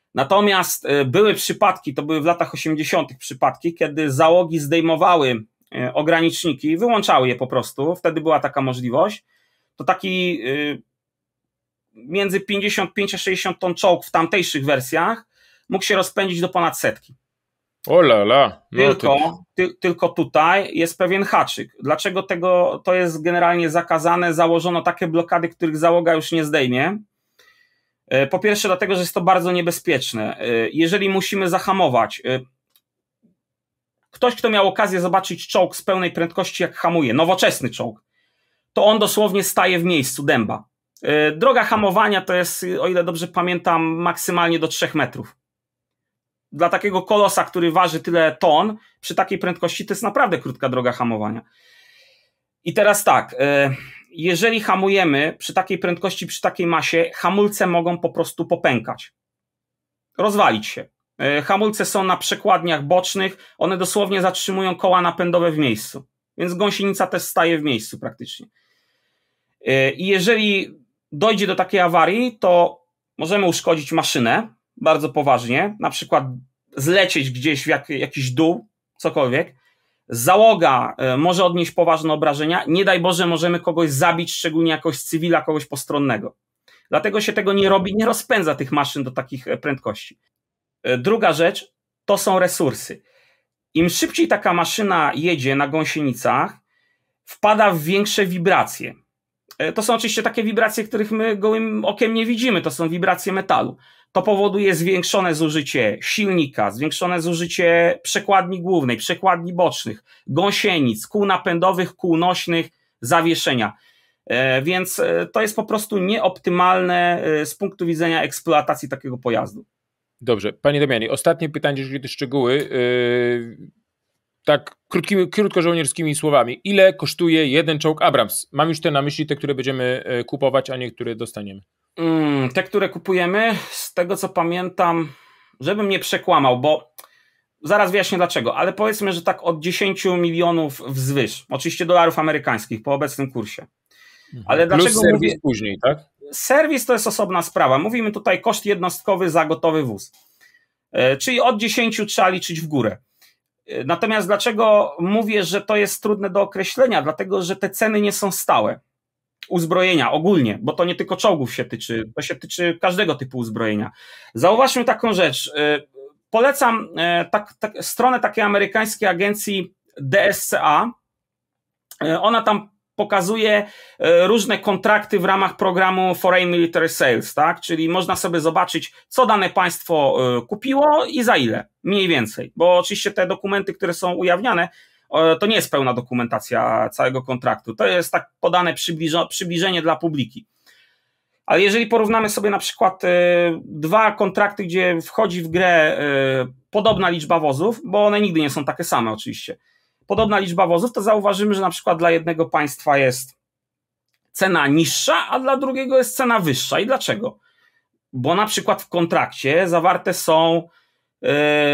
Natomiast były przypadki, to były w latach osiemdziesiątych przypadki, kiedy załogi zdejmowały ograniczniki, wyłączały je po prostu, wtedy była taka możliwość, to taki między pięćdziesiąt pięć a sześćdziesiąt ton czołg w tamtejszych wersjach mógł się rozpędzić do ponad setki. O la la. No tylko, to... ty, tylko tutaj jest pewien haczyk. Dlaczego tego to jest generalnie zakazane? Założono takie blokady, których załoga już nie zdejmie. Po pierwsze dlatego, że jest to bardzo niebezpieczne. Jeżeli musimy zahamować, ktoś, kto miał okazję zobaczyć czołg z pełnej prędkości, jak hamuje, nowoczesny czołg, to on dosłownie staje w miejscu dęba. Droga hamowania to jest, o ile dobrze pamiętam, maksymalnie do trzech metrów. Dla takiego kolosa, który waży tyle ton, przy takiej prędkości to jest naprawdę krótka droga hamowania. I teraz tak, jeżeli hamujemy przy takiej prędkości, przy takiej masie, hamulce mogą po prostu popękać, rozwalić się. Hamulce są na przekładniach bocznych, one dosłownie zatrzymują koła napędowe w miejscu, więc gąsienica też staje w miejscu praktycznie. I jeżeli dojdzie do takiej awarii, to możemy uszkodzić maszynę bardzo poważnie, na przykład zlecieć gdzieś w jak, jakiś dół, cokolwiek. Załoga może odnieść poważne obrażenia, nie daj Boże możemy kogoś zabić, szczególnie jakoś cywila, kogoś postronnego. Dlatego się tego nie robi, nie rozpędza tych maszyn do takich prędkości. Druga rzecz to są resursy. Im szybciej taka maszyna jedzie na gąsienicach, wpada w większe wibracje. To są oczywiście takie wibracje, których my gołym okiem nie widzimy, to są wibracje metalu. To powoduje zwiększone zużycie silnika, zwiększone zużycie przekładni głównej, przekładni bocznych, gąsienic, kół napędowych, kół nośnych, zawieszenia. Więc to jest po prostu nieoptymalne z punktu widzenia eksploatacji takiego pojazdu. Dobrze, panie Damianie, ostatnie pytanie, jeżeli te szczegóły, yy, tak krótkimi, krótko żołnierskimi słowami. Ile kosztuje jeden czołg Abrams? Mam już te na myśli, te, które będziemy kupować, a nie które dostaniemy. Mm, te, które kupujemy, z tego co pamiętam, żebym nie przekłamał, bo zaraz wyjaśnię dlaczego, ale powiedzmy, że tak od dziesięć milionów wzwyż, oczywiście dolarów amerykańskich po obecnym kursie. Ale Plus dlaczego serwis mówię... później, tak? Serwis to jest osobna sprawa. Mówimy tutaj koszt jednostkowy za gotowy wóz. Czyli od dziesięciu trzeba liczyć w górę. Natomiast dlaczego mówię, że to jest trudne do określenia? Dlatego, że te ceny nie są stałe. Uzbrojenia ogólnie, bo to nie tylko czołgów się tyczy, to się tyczy każdego typu uzbrojenia. Zauważmy taką rzecz. Polecam tak, tak, stronę takiej amerykańskiej agencji D S C A. Ona tam pokazuje różne kontrakty w ramach programu Foreign Military Sales, tak? Czyli można sobie zobaczyć, co dane państwo kupiło i za ile, mniej więcej. Bo oczywiście te dokumenty, które są ujawniane, to nie jest pełna dokumentacja całego kontraktu. To jest tak podane przybliżo, przybliżenie dla publiki. Ale jeżeli porównamy sobie na przykład y, dwa kontrakty, gdzie wchodzi w grę y, podobna liczba wozów, bo one nigdy nie są takie same oczywiście, podobna liczba wozów, to zauważymy, że na przykład dla jednego państwa jest cena niższa, a dla drugiego jest cena wyższa. I dlaczego? Bo na przykład w kontrakcie zawarte są y,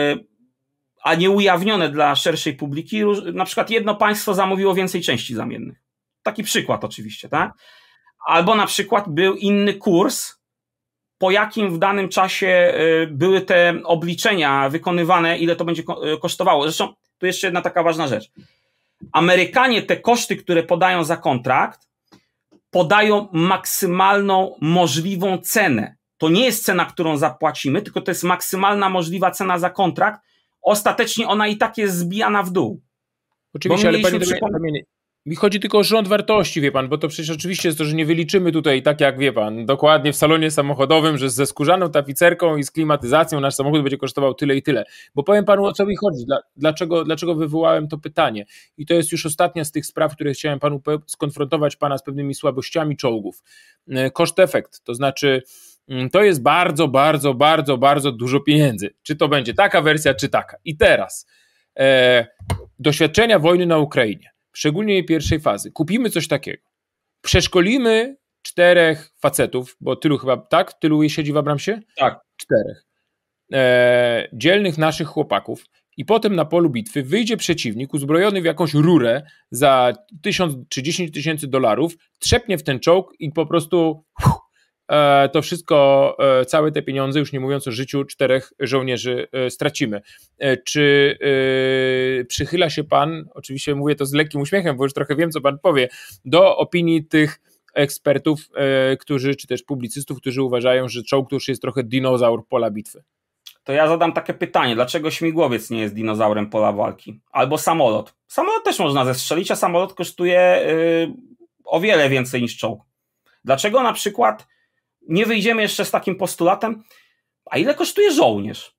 a nie ujawnione dla szerszej publiki, na przykład jedno państwo zamówiło więcej części zamiennych. Taki przykład oczywiście, tak? Albo na przykład był inny kurs, po jakim w danym czasie były te obliczenia wykonywane, ile to będzie kosztowało. Zresztą tu jeszcze jedna taka ważna rzecz. Amerykanie te koszty, które podają za kontrakt, podają maksymalną możliwą cenę. To nie jest cena, którą zapłacimy, tylko to jest maksymalna możliwa cena za kontrakt. Ostatecznie ona i tak jest zbijana w dół. Oczywiście, ale panie Damianie, mi chodzi tylko o rząd wartości, wie pan, bo to przecież oczywiście jest to, że nie wyliczymy tutaj tak jak, wie pan, dokładnie w salonie samochodowym, że ze skórzaną tapicerką i z klimatyzacją nasz samochód będzie kosztował tyle i tyle. Bo powiem panu, o co mi chodzi, dlaczego, dlaczego wywołałem to pytanie. I to jest już ostatnia z tych spraw, które chciałem panu skonfrontować pana z pewnymi słabościami czołgów. Koszt-efekt, to znaczy to jest bardzo, bardzo, bardzo, bardzo dużo pieniędzy. Czy to będzie taka wersja, czy taka. I teraz e, doświadczenia wojny na Ukrainie, szczególnie jej pierwszej fazy. Kupimy coś takiego. Przeszkolimy czterech facetów, bo tylu chyba, tak? Tylu siedzi w Abramsie? Tak. Czterech. E, dzielnych naszych chłopaków i potem na polu bitwy wyjdzie przeciwnik uzbrojony w jakąś rurę za tysiąc czy dziesięć tysięcy dolarów, trzepnie w ten czołg i po prostu uff, to wszystko, całe te pieniądze, już nie mówiąc o życiu czterech żołnierzy, stracimy. Czy przychyla się pan, oczywiście mówię to z lekkim uśmiechem, bo już trochę wiem, co pan powie, do opinii tych ekspertów, którzy, czy też publicystów, którzy uważają, że czołg to już jest trochę dinozaur pola bitwy? To ja zadam takie pytanie, dlaczego śmigłowiec nie jest dinozaurem pola walki? Albo samolot. Samolot też można zestrzelić, a samolot kosztuje yy, o wiele więcej niż czołg. Dlaczego na przykład nie wyjdziemy jeszcze z takim postulatem, a ile kosztuje żołnierz?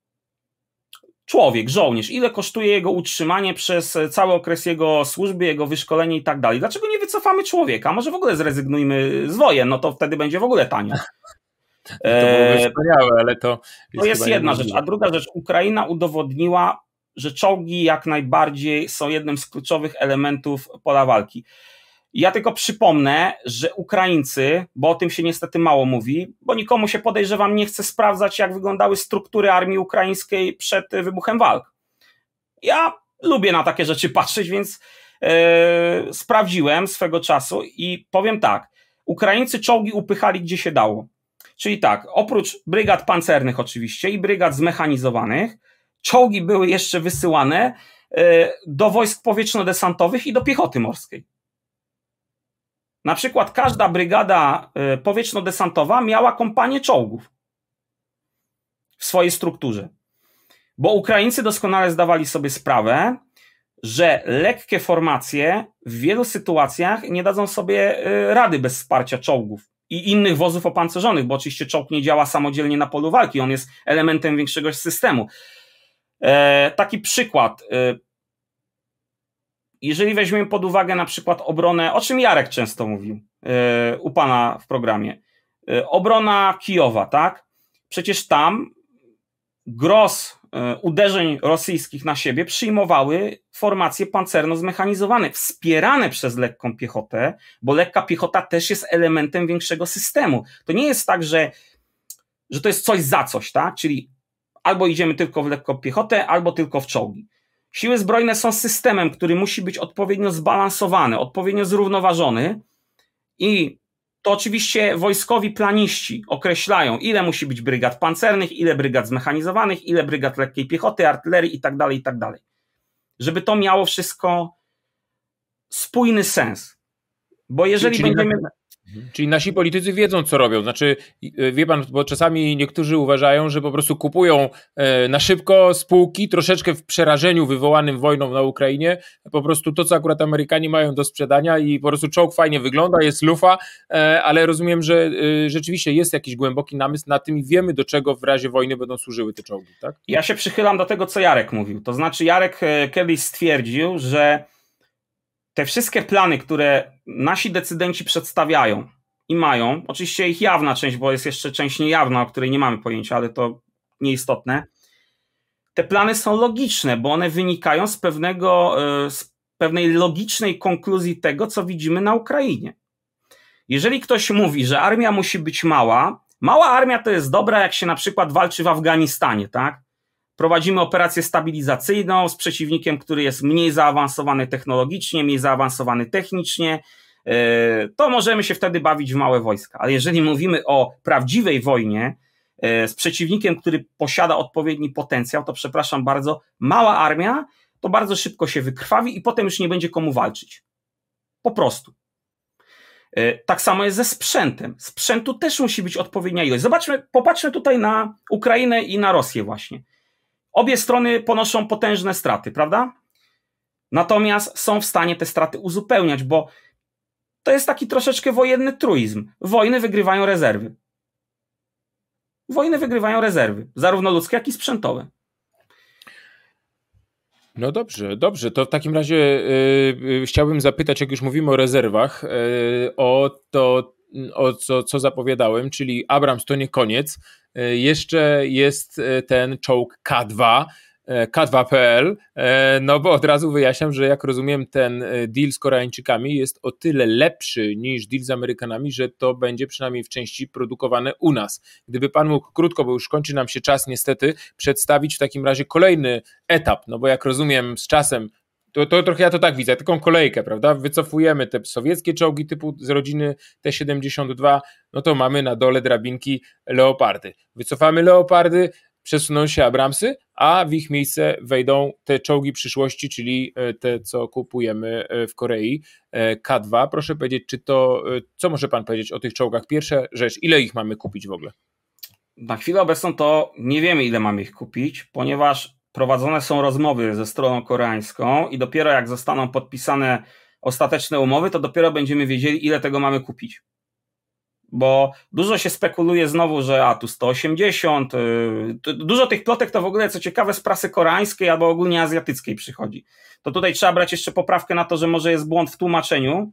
Człowiek, żołnierz, ile kosztuje jego utrzymanie przez cały okres jego służby, jego wyszkolenie i tak dalej? Dlaczego nie wycofamy człowieka? Może w ogóle zrezygnujmy z wojen, no to wtedy będzie w ogóle tanio. To byłoby wspaniałe, ale to jest, to jest jedna rzecz. A druga rzecz, Ukraina udowodniła, że czołgi jak najbardziej są jednym z kluczowych elementów pola walki. Ja tylko przypomnę, że Ukraińcy, bo o tym się niestety mało mówi, bo nikomu się, podejrzewam, nie chce sprawdzać, jak wyglądały struktury armii ukraińskiej przed wybuchem walk. Ja lubię na takie rzeczy patrzeć, więc yy, sprawdziłem swego czasu i powiem tak, Ukraińcy czołgi upychali gdzie się dało. Czyli tak, oprócz brygad pancernych oczywiście i brygad zmechanizowanych, czołgi były jeszcze wysyłane yy, do wojsk powietrzno-desantowych i do piechoty morskiej. Na przykład każda brygada powietrzno-desantowa miała kompanię czołgów w swojej strukturze. Bo Ukraińcy doskonale zdawali sobie sprawę, że lekkie formacje w wielu sytuacjach nie dadzą sobie rady bez wsparcia czołgów i innych wozów opancerzonych, bo oczywiście czołg nie działa samodzielnie na polu walki, on jest elementem większego systemu. E, taki przykład. E, Jeżeli weźmiemy pod uwagę na przykład obronę, o czym Jarek często mówił yy, u pana w programie, yy, obrona Kijowa, tak? Przecież tam gros yy, uderzeń rosyjskich na siebie przyjmowały formacje pancerno-zmechanizowane, wspierane przez lekką piechotę, bo lekka piechota też jest elementem większego systemu. To nie jest tak, że, że to jest coś za coś, tak? Czyli albo idziemy tylko w lekką piechotę, albo tylko w czołgi. Siły zbrojne są systemem, który musi być odpowiednio zbalansowany, odpowiednio zrównoważony i to oczywiście wojskowi planiści określają, ile musi być brygad pancernych, ile brygad zmechanizowanych, ile brygad lekkiej piechoty, artylerii i tak dalej, i tak dalej. Żeby to miało wszystko spójny sens. Bo jeżeli czyli, będziemy... Czyli nasi politycy wiedzą, co robią. Znaczy, wie pan, bo czasami niektórzy uważają, że po prostu kupują na szybko spółki, troszeczkę w przerażeniu wywołanym wojną na Ukrainie, po prostu to, co akurat Amerykanie mają do sprzedania i po prostu czołg fajnie wygląda, jest lufa, ale rozumiem, że rzeczywiście jest jakiś głęboki namysł na tym i wiemy, do czego w razie wojny będą służyły te czołgi, tak? Ja się przychylam do tego, co Jarek mówił. To znaczy Jarek kiedyś stwierdził, że te wszystkie plany, które nasi decydenci przedstawiają i mają, oczywiście ich jawna część, bo jest jeszcze część niejawna, o której nie mamy pojęcia, ale to nieistotne, te plany są logiczne, bo one wynikają z pewnego, z pewnej logicznej konkluzji tego, co widzimy na Ukrainie. Jeżeli ktoś mówi, że armia musi być mała, mała armia to jest dobra, jak się na przykład walczy w Afganistanie, tak? Prowadzimy operację stabilizacyjną z przeciwnikiem, który jest mniej zaawansowany technologicznie, mniej zaawansowany technicznie, to możemy się wtedy bawić w małe wojska. Ale jeżeli mówimy o prawdziwej wojnie z przeciwnikiem, który posiada odpowiedni potencjał, to przepraszam bardzo, mała armia to bardzo szybko się wykrwawi i potem już nie będzie komu walczyć. Po prostu. Tak samo jest ze sprzętem. Sprzętu też musi być odpowiednia ilość. Zobaczmy, popatrzmy tutaj na Ukrainę i na Rosję właśnie. Obie strony ponoszą potężne straty, prawda? Natomiast są w stanie te straty uzupełniać, bo to jest taki troszeczkę wojenny truizm. Wojny wygrywają rezerwy. Wojny wygrywają rezerwy, zarówno ludzkie, jak i sprzętowe. No dobrze, dobrze. To w takim razie yy, chciałbym zapytać, jak już mówimy o rezerwach, yy, o to, o co, co zapowiadałem, czyli Abrams to nie koniec. Yy, jeszcze jest ten czołg K dwa, K dwa kropka P L, no bo od razu wyjaśniam, że jak rozumiem, ten deal z Koreańczykami jest o tyle lepszy niż deal z Amerykanami, że to będzie przynajmniej w części produkowane u nas. Gdyby pan mógł krótko, bo już kończy nam się czas niestety, przedstawić w takim razie kolejny etap, no bo jak rozumiem z czasem To, to trochę ja to tak widzę, taką kolejkę, prawda? Wycofujemy te sowieckie czołgi typu z rodziny T siedemdziesiąt dwa, no to mamy na dole drabinki Leopardy. Wycofamy Leopardy, przesuną się Abramsy, a w ich miejsce wejdą te czołgi przyszłości, czyli te, co kupujemy w Korei, K dwa. Proszę powiedzieć, czy to, co może pan powiedzieć o tych czołgach? Pierwsza rzecz, ile ich mamy kupić w ogóle? Na chwilę obecną to nie wiemy, ile mamy ich kupić, ponieważ prowadzone są rozmowy ze stroną koreańską i dopiero jak zostaną podpisane ostateczne umowy, to dopiero będziemy wiedzieli, ile tego mamy kupić. Bo dużo się spekuluje znowu, że a tu sto osiemdziesiąt, yy, dużo tych plotek to w ogóle, co ciekawe, z prasy koreańskiej albo ogólnie azjatyckiej przychodzi. To tutaj trzeba brać jeszcze poprawkę na to, że może jest błąd w tłumaczeniu.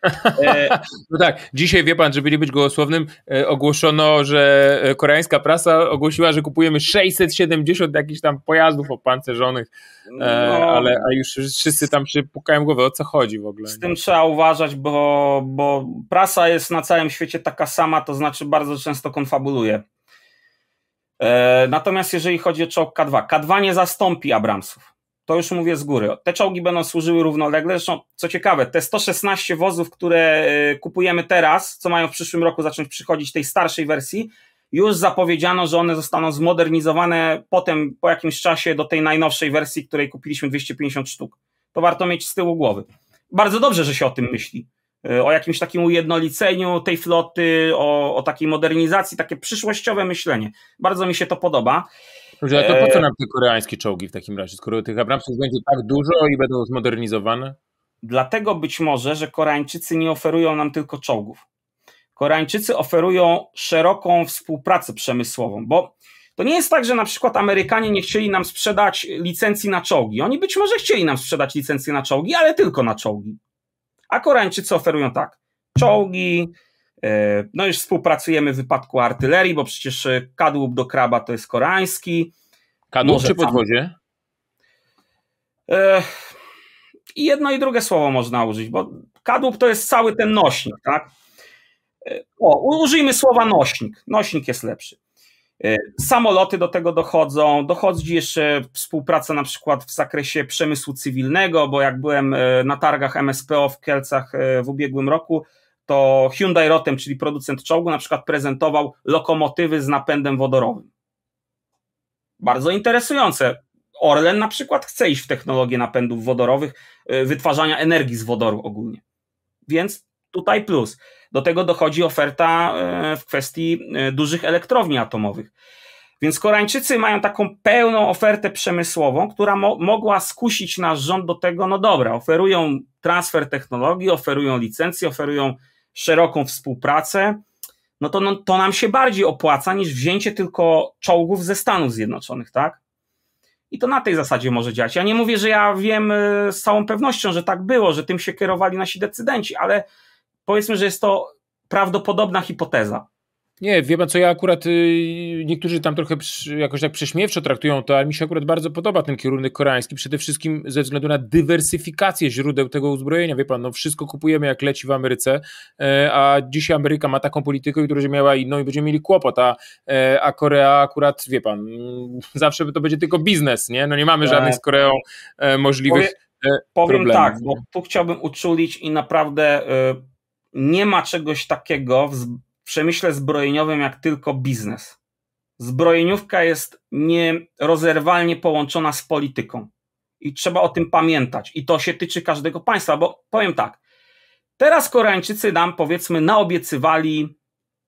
No tak, dzisiaj wie pan, żeby nie być gołosłownym, ogłoszono, że koreańska prasa ogłosiła, że kupujemy sześćset siedemdziesiąt jakichś tam pojazdów opancerzonych, no, ale a już wszyscy tam się pukają głowę, o co chodzi w ogóle. Z tym trzeba uważać, bo, bo prasa jest na całym świecie taka sama, to znaczy bardzo często konfabuluje. E, natomiast jeżeli chodzi o czołg K dwa, K dwa nie zastąpi Abramsów. To już mówię z góry. Te czołgi będą służyły równolegle. Zresztą, co ciekawe, te sto szesnaście wozów, które kupujemy teraz, co mają w przyszłym roku zacząć przychodzić tej starszej wersji, już zapowiedziano, że one zostaną zmodernizowane potem po jakimś czasie do tej najnowszej wersji, której kupiliśmy dwieście pięćdziesiąt sztuk. To warto mieć z tyłu głowy. Bardzo dobrze, że się o tym myśli. O jakimś takim ujednoliceniu tej floty, o, o takiej modernizacji, takie przyszłościowe myślenie. Bardzo mi się to podoba. Dobrze, a to po co nam te koreańskie czołgi w takim razie, skoro tych Abramsów będzie tak dużo i będą zmodernizowane? Dlatego być może, że Koreańczycy nie oferują nam tylko czołgów. Koreańczycy oferują szeroką współpracę przemysłową, bo to nie jest tak, że na przykład Amerykanie nie chcieli nam sprzedać licencji na czołgi. Oni być może chcieli nam sprzedać licencję na czołgi, ale tylko na czołgi. A Koreańczycy oferują tak, czołgi, no już współpracujemy w wypadku artylerii, bo przecież kadłub do kraba to jest koreański. Kadłub czy podwozie? I jedno i drugie słowo można użyć, bo kadłub to jest cały ten nośnik, tak? O, użyjmy słowa nośnik. Nośnik jest lepszy. Samoloty do tego dochodzą, dochodzi jeszcze współpraca na przykład w zakresie przemysłu cywilnego, bo jak byłem na targach M S P O w Kielcach w ubiegłym roku, to Hyundai Rotem, czyli producent czołgu, na przykład prezentował lokomotywy z napędem wodorowym. Bardzo interesujące. Orlen na przykład chce iść w technologię napędów wodorowych, wytwarzania energii z wodoru ogólnie. Więc tutaj plus. Do tego dochodzi oferta w kwestii dużych elektrowni atomowych. Więc Koreańczycy mają taką pełną ofertę przemysłową, która mo- mogła skusić nasz rząd do tego, no dobra, oferują transfer technologii, oferują licencje, oferują szeroką współpracę, no to, no to nam się bardziej opłaca niż wzięcie tylko czołgów ze Stanów Zjednoczonych, tak? I to na tej zasadzie może działać. Ja nie mówię, że ja wiem z całą pewnością, że tak było, że tym się kierowali nasi decydenci, ale powiedzmy, że jest to prawdopodobna hipoteza. Nie, wie pan co, ja akurat, y, niektórzy tam trochę przy, jakoś tak prześmiewczo traktują to, ale mi się akurat bardzo podoba ten kierunek koreański, przede wszystkim ze względu na dywersyfikację źródeł tego uzbrojenia, wie pan, no wszystko kupujemy jak leci w Ameryce, e, a dzisiaj Ameryka ma taką politykę, która będzie miała inną i będziemy mieli kłopot, a, e, a Korea akurat, wie pan, m, zawsze to będzie tylko biznes, nie? No nie mamy żadnych z Koreą e, możliwych Powiem, powiem problemów. tak, bo tu chciałbym uczulić i naprawdę y, nie ma czegoś takiego w w przemyśle zbrojeniowym jak tylko biznes. Zbrojeniówka jest nierozerwalnie połączona z polityką i trzeba o tym pamiętać i to się tyczy każdego państwa, bo powiem tak, teraz Koreańczycy nam powiedzmy naobiecywali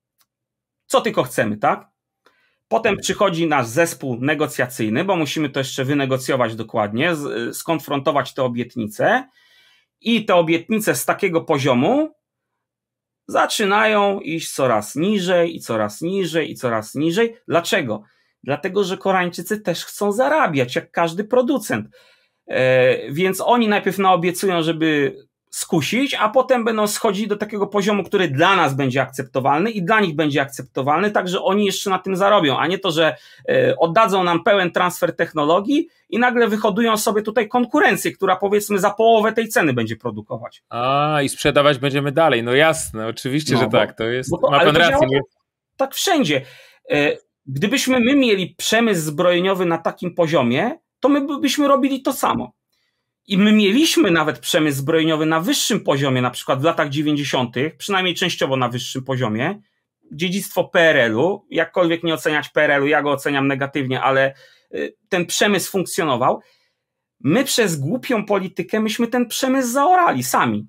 co tylko chcemy, tak? Potem przychodzi nasz zespół negocjacyjny, bo musimy to jeszcze wynegocjować dokładnie, skonfrontować te obietnice i te obietnice z takiego poziomu zaczynają iść coraz niżej i coraz niżej i coraz niżej. Dlaczego? Dlatego, że Koreańczycy też chcą zarabiać, jak każdy producent. E, więc oni najpierw naobiecują, żeby skusić, a potem będą schodzić do takiego poziomu, który dla nas będzie akceptowalny i dla nich będzie akceptowalny, tak że oni jeszcze na tym zarobią, a nie to, że e, oddadzą nam pełen transfer technologii i nagle wyhodują sobie tutaj konkurencję, która powiedzmy za połowę tej ceny będzie produkować. A, i sprzedawać będziemy dalej, no jasne, oczywiście, no, że bo, tak, to jest, to, ma pan rację. Nie? Tak wszędzie. E, gdybyśmy my mieli przemysł zbrojeniowy na takim poziomie, to my byśmy robili to samo. I my mieliśmy nawet przemysł zbrojeniowy na wyższym poziomie, na przykład w latach dziewięćdziesiątych, przynajmniej częściowo na wyższym poziomie, dziedzictwo P R L-u, jakkolwiek nie oceniać P R L-u, ja go oceniam negatywnie, ale ten przemysł funkcjonował. My przez głupią politykę, myśmy ten przemysł zaorali sami.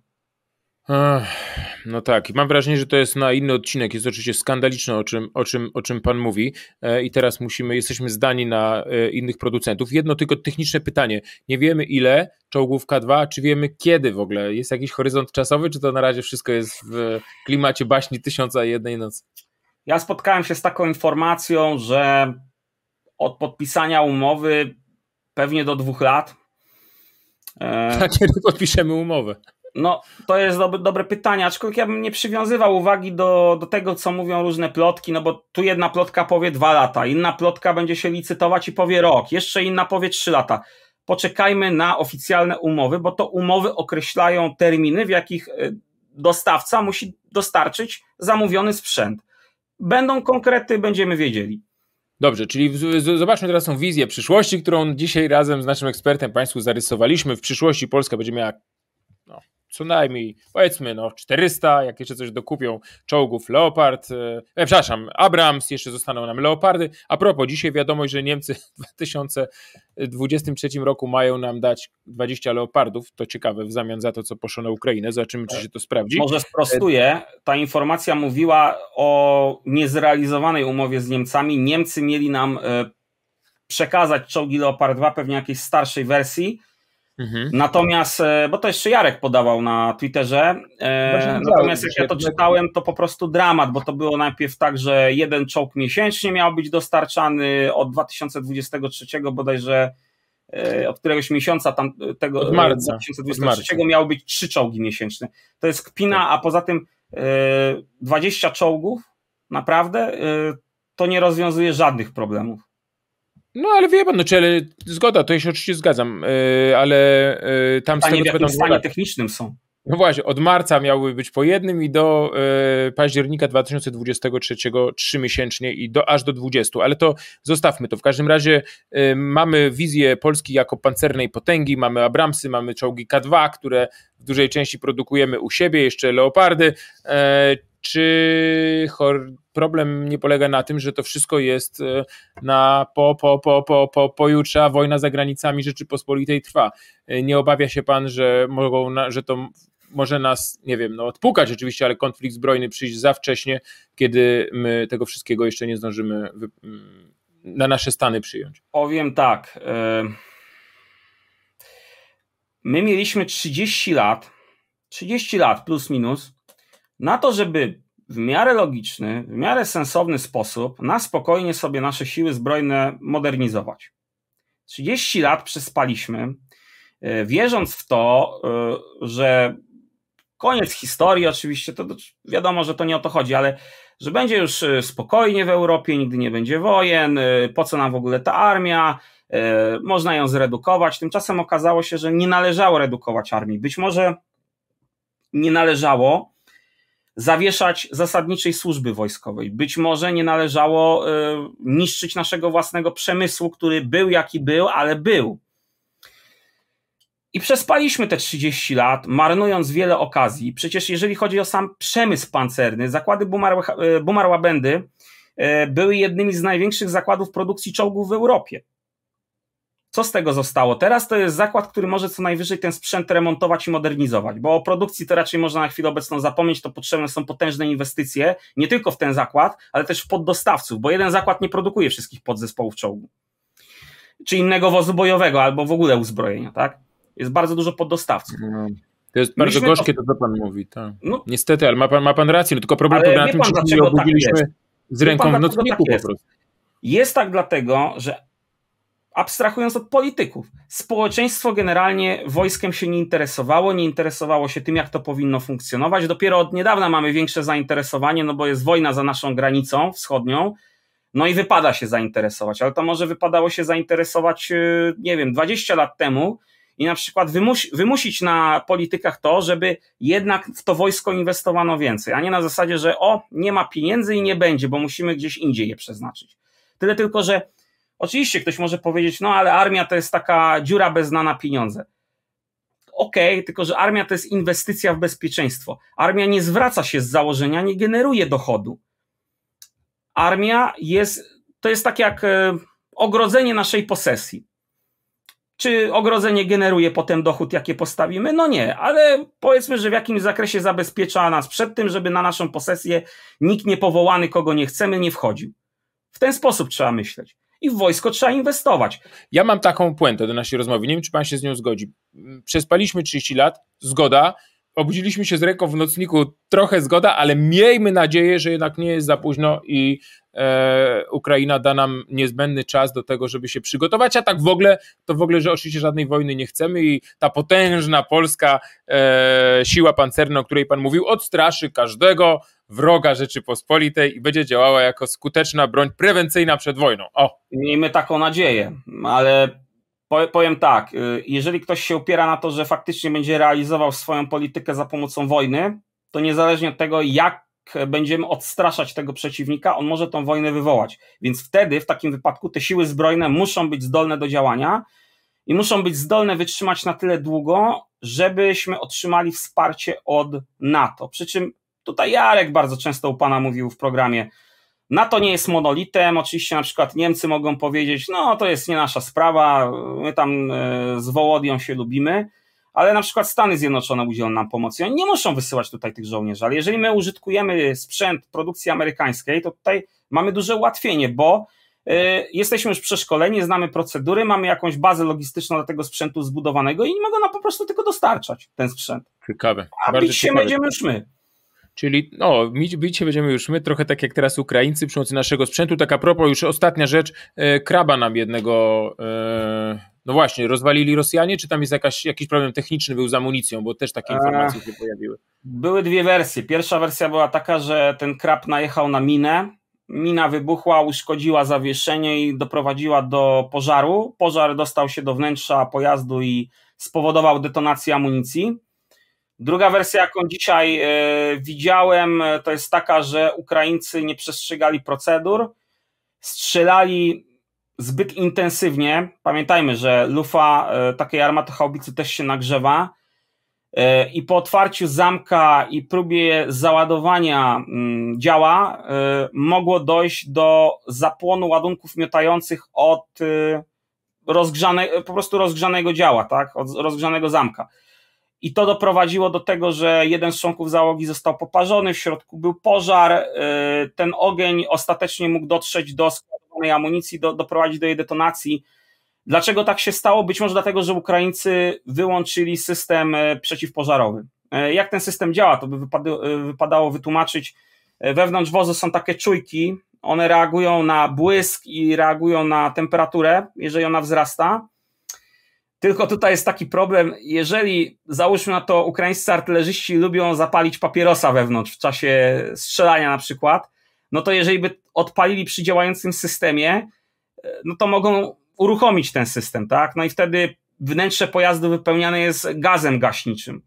No tak, i mam wrażenie, że to jest na inny odcinek, jest oczywiście skandaliczne, o czym, o czym, o czym pan mówi i teraz musimy, jesteśmy zdani na innych producentów. Jedno tylko techniczne pytanie, nie wiemy ile czołgów K dwa, czy wiemy kiedy w ogóle? Jest jakiś horyzont czasowy, czy to na razie wszystko jest w klimacie baśni Tysiąca i Jednej Nocy? Ja spotkałem się z taką informacją, że od podpisania umowy pewnie do dwóch lat. A kiedy podpiszemy umowę? No, to jest dobre, dobre pytanie, aczkolwiek ja bym nie przywiązywał uwagi do, do tego, co mówią różne plotki, no bo tu jedna plotka powie dwa lata, inna plotka będzie się licytować i powie rok, jeszcze inna powie trzy lata. Poczekajmy na oficjalne umowy, bo to umowy określają terminy, w jakich dostawca musi dostarczyć zamówiony sprzęt. Będą konkrety, będziemy wiedzieli. Dobrze, czyli zobaczmy teraz tą wizję przyszłości, którą dzisiaj razem z naszym ekspertem Państwu zarysowaliśmy. W przyszłości Polska będzie miała no, co najmniej, powiedzmy, no czterysta, jak jeszcze coś dokupią, czołgów Leopard, e, przepraszam, Abrams, jeszcze zostaną nam Leopardy. A propos, dzisiaj wiadomość, że Niemcy w dwa tysiące dwudziestym trzecim roku mają nam dać dwadzieścia Leopardów, to ciekawe, w zamian za to, co poszło na Ukrainę, zobaczymy, czy się to sprawdzi. Może sprostuję, ta informacja mówiła o niezrealizowanej umowie z Niemcami. Niemcy mieli nam e, przekazać czołgi Leopard dwa, pewnie jakiejś starszej wersji. Mhm. Natomiast, bo to jeszcze Jarek podawał na Twitterze, e, natomiast jak ja to czytałem, to po prostu dramat, bo to było najpierw tak, że jeden czołg miesięcznie miał być dostarczany od dwa tysiące dwudziestego trzeciego bodajże, e, od któregoś miesiąca tam tego od marca, dwa tysiące dwudziestego trzeciego miały być trzy czołgi miesięczne. To jest kpina, a poza tym e, dwadzieścia czołgów naprawdę e, to nie rozwiązuje żadnych problemów. No ale wie pan, no, czy, ale zgoda, to ja się oczywiście zgadzam, yy, ale yy, tam Pytanie, z tego w jakim stanie technicznym są. No właśnie, od marca miały być po jednym i do yy, października dwa tysiące dwudziestego trzeciego trzy miesięcznie i do, aż do dwudziestu, ale to zostawmy to. W każdym razie yy, mamy wizję Polski jako pancernej potęgi, mamy Abramsy, mamy czołgi K dwa, które w dużej części produkujemy u siebie, jeszcze Leopardy. Yy, czy chor- problem nie polega na tym, że to wszystko jest na po, po, po, po, po, pojutrze, a wojna za granicami Rzeczypospolitej trwa. Nie obawia się pan, że mogą, na, że to może nas, nie wiem, no odpukać oczywiście, ale konflikt zbrojny przyjść za wcześnie, kiedy my tego wszystkiego jeszcze nie zdążymy wy, na nasze stany przyjąć? Powiem tak. My mieliśmy trzydzieści lat, trzydzieści lat plus minus, na to, żeby w miarę logiczny, w miarę sensowny sposób na spokojnie sobie nasze siły zbrojne modernizować. trzydzieści lat przespaliśmy, wierząc w to, że koniec historii, oczywiście, to wiadomo, że to nie o to chodzi, ale że będzie już spokojnie w Europie, nigdy nie będzie wojen, po co nam w ogóle ta armia, można ją zredukować. Tymczasem okazało się, że nie należało redukować armii. Być może nie należało zawieszać zasadniczej służby wojskowej. Być może nie należało y, niszczyć naszego własnego przemysłu, który był jaki był, ale był. I przespaliśmy te trzydzieści lat, marnując wiele okazji. Przecież jeżeli chodzi o sam przemysł pancerny, zakłady Bumar-Łabendy y, były jednymi z największych zakładów produkcji czołgów w Europie. Co z tego zostało? Teraz to jest zakład, który może co najwyżej ten sprzęt remontować i modernizować, bo o produkcji to raczej można na chwilę obecną zapomnieć, to potrzebne są potężne inwestycje, nie tylko w ten zakład, ale też w poddostawców, bo jeden zakład nie produkuje wszystkich podzespołów czołgu, czy innego wozu bojowego, albo w ogóle uzbrojenia, tak? Jest bardzo dużo poddostawców. No, to jest bardzo Myśmy gorzkie to, co pan mówi, tak. No, niestety, ale ma pan, ma pan rację, no, tylko problem polega na tym, że my obudziliśmy tak z ręką w nocniku tak po prostu. Jest tak dlatego, że abstrahując od polityków, społeczeństwo generalnie wojskiem się nie interesowało, nie interesowało się tym, jak to powinno funkcjonować. Dopiero od niedawna mamy większe zainteresowanie, no bo jest wojna za naszą granicą wschodnią, no i wypada się zainteresować, ale to może wypadało się zainteresować, nie wiem, dwadzieścia lat temu i na przykład wymusi, wymusić na politykach to, żeby jednak w to wojsko inwestowano więcej, a nie na zasadzie, że o, nie ma pieniędzy i nie będzie, bo musimy gdzieś indziej je przeznaczyć. Tyle tylko, że oczywiście ktoś może powiedzieć, no ale armia to jest taka dziura bez dna na pieniądze. okej, okay, tylko że armia to jest inwestycja w bezpieczeństwo. Armia nie zwraca się z założenia, nie generuje dochodu. Armia jest, to jest tak jak ogrodzenie naszej posesji. Czy ogrodzenie generuje potem dochód, jakie postawimy? No nie, ale powiedzmy, że w jakimś zakresie zabezpiecza nas przed tym, żeby na naszą posesję nikt niepowołany, kogo nie chcemy, nie wchodził. W ten sposób trzeba myśleć. I w wojsko trzeba inwestować. Ja mam taką puentę do naszej rozmowy, nie wiem, czy pan się z nią zgodzi. Przespaliśmy trzydzieści lat, zgoda, obudziliśmy się z ręką w nocniku, trochę zgoda, ale miejmy nadzieję, że jednak nie jest za późno i e, Ukraina da nam niezbędny czas do tego, żeby się przygotować, a tak w ogóle, to w ogóle, że oczywiście żadnej wojny nie chcemy i ta potężna polska e, siła pancerna, o której pan mówił, odstraszy każdego wroga Rzeczypospolitej i będzie działała jako skuteczna broń prewencyjna przed wojną. O. Miejmy taką nadzieję, ale powiem tak, jeżeli ktoś się opiera na to, że faktycznie będzie realizował swoją politykę za pomocą wojny, to niezależnie od tego, jak będziemy odstraszać tego przeciwnika, on może tą wojnę wywołać. Więc wtedy, w takim wypadku, te siły zbrojne muszą być zdolne do działania i muszą być zdolne wytrzymać na tyle długo, żebyśmy otrzymali wsparcie od NATO. Przy czym tutaj Jarek bardzo często u pana mówił w programie, NATO nie jest monolitem, oczywiście na przykład Niemcy mogą powiedzieć, no to jest nie nasza sprawa, my tam z Wołodią się lubimy, ale na przykład Stany Zjednoczone udzielą nam pomocy. Oni nie muszą wysyłać tutaj tych żołnierzy, ale jeżeli my użytkujemy sprzęt produkcji amerykańskiej, to tutaj mamy duże ułatwienie, bo y, jesteśmy już przeszkoleni, znamy procedury, mamy jakąś bazę logistyczną do tego sprzętu zbudowanego i mogą nam po prostu tylko dostarczać ten sprzęt. Ciekawe. A Bardzo bić się ciekawe. będziemy już my. Czyli no, bić się będziemy już my, trochę tak jak teraz Ukraińcy przy pomocy naszego sprzętu. Tak a propos, już ostatnia rzecz, e, kraba nam jednego, e, no właśnie, rozwalili Rosjanie, czy tam jest jakaś, jakiś problem techniczny był z amunicją, bo też takie informacje się pojawiły. Były dwie wersje. Pierwsza wersja była taka, że ten krab najechał na minę, mina wybuchła, uszkodziła zawieszenie i doprowadziła do pożaru. Pożar dostał się do wnętrza pojazdu i spowodował detonację amunicji. Druga wersja, jaką dzisiaj e, widziałem, to jest taka, że Ukraińcy nie przestrzegali procedur, strzelali zbyt intensywnie. Pamiętajmy, że lufa e, takiej armaty haubicy też się nagrzewa e, i po otwarciu zamka i próbie załadowania m, działa e, mogło dojść do zapłonu ładunków miotających od e, rozgrzane, po prostu rozgrzanego działa, tak? Od rozgrzanego zamka. I to doprowadziło do tego, że jeden z członków załogi został poparzony, w środku był pożar, ten ogień ostatecznie mógł dotrzeć do składowanej amunicji, do, doprowadzić do jej detonacji. Dlaczego tak się stało? Być może dlatego, że Ukraińcy wyłączyli system przeciwpożarowy. Jak ten system działa, to by wypadało wytłumaczyć. Wewnątrz wozu są takie czujki, one reagują na błysk i reagują na temperaturę, jeżeli ona wzrasta. Tylko tutaj jest taki problem, jeżeli załóżmy na to ukraińscy artylerzyści lubią zapalić papierosa wewnątrz w czasie strzelania na przykład, no to jeżeli by odpalili przy działającym systemie, no to mogą uruchomić ten system, tak? No i wtedy wnętrze pojazdu wypełniane jest gazem gaśniczym.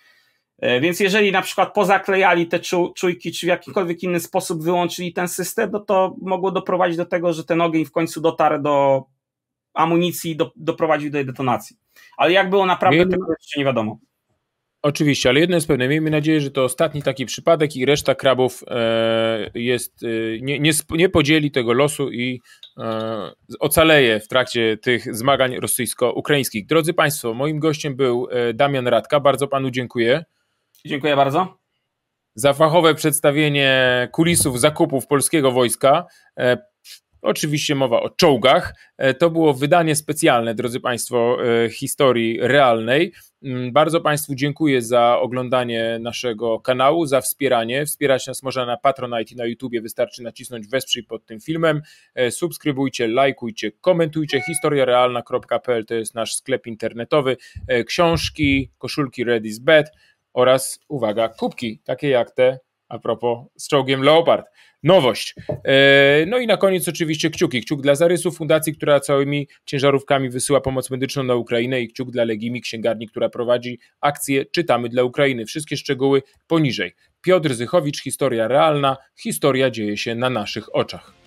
Więc jeżeli na przykład pozaklejali te czujki, czy w jakikolwiek inny sposób wyłączyli ten system, no to mogło doprowadzić do tego, że ten ogień w końcu dotarł do amunicji i do, doprowadził do jej detonacji. Ale jak było naprawdę, Miejmy... tego jeszcze nie wiadomo. Oczywiście, ale jedno jest pewne, miejmy nadzieję, że to ostatni taki przypadek i reszta krabów e, jest, e, nie, nie, nie podzieli tego losu i e, ocaleje w trakcie tych zmagań rosyjsko-ukraińskich. Drodzy Państwo, moim gościem był Damian Radka, bardzo Panu dziękuję. Dziękuję bardzo. Za fachowe przedstawienie kulisów zakupów polskiego wojska. E, Oczywiście mowa o czołgach. To było wydanie specjalne, drodzy Państwo, historii realnej. Bardzo Państwu dziękuję za oglądanie naszego kanału, za wspieranie. Wspierać nas można na Patronite i na YouTubie. Wystarczy nacisnąć wesprzyj pod tym filmem. Subskrybujcie, lajkujcie, komentujcie. historia realna kropka p l to jest nasz sklep internetowy. Książki, koszulki Ready is Bed oraz, uwaga, kubki, takie jak te a propos z czołgiem Leopard. Nowość. No i na koniec oczywiście kciuki. Kciuk dla Zarysów, fundacji, która całymi ciężarówkami wysyła pomoc medyczną na Ukrainę i kciuk dla Legimi, księgarni, która prowadzi akcję Czytamy dla Ukrainy. Wszystkie szczegóły poniżej. Piotr Zychowicz, historia realna. Historia dzieje się na naszych oczach.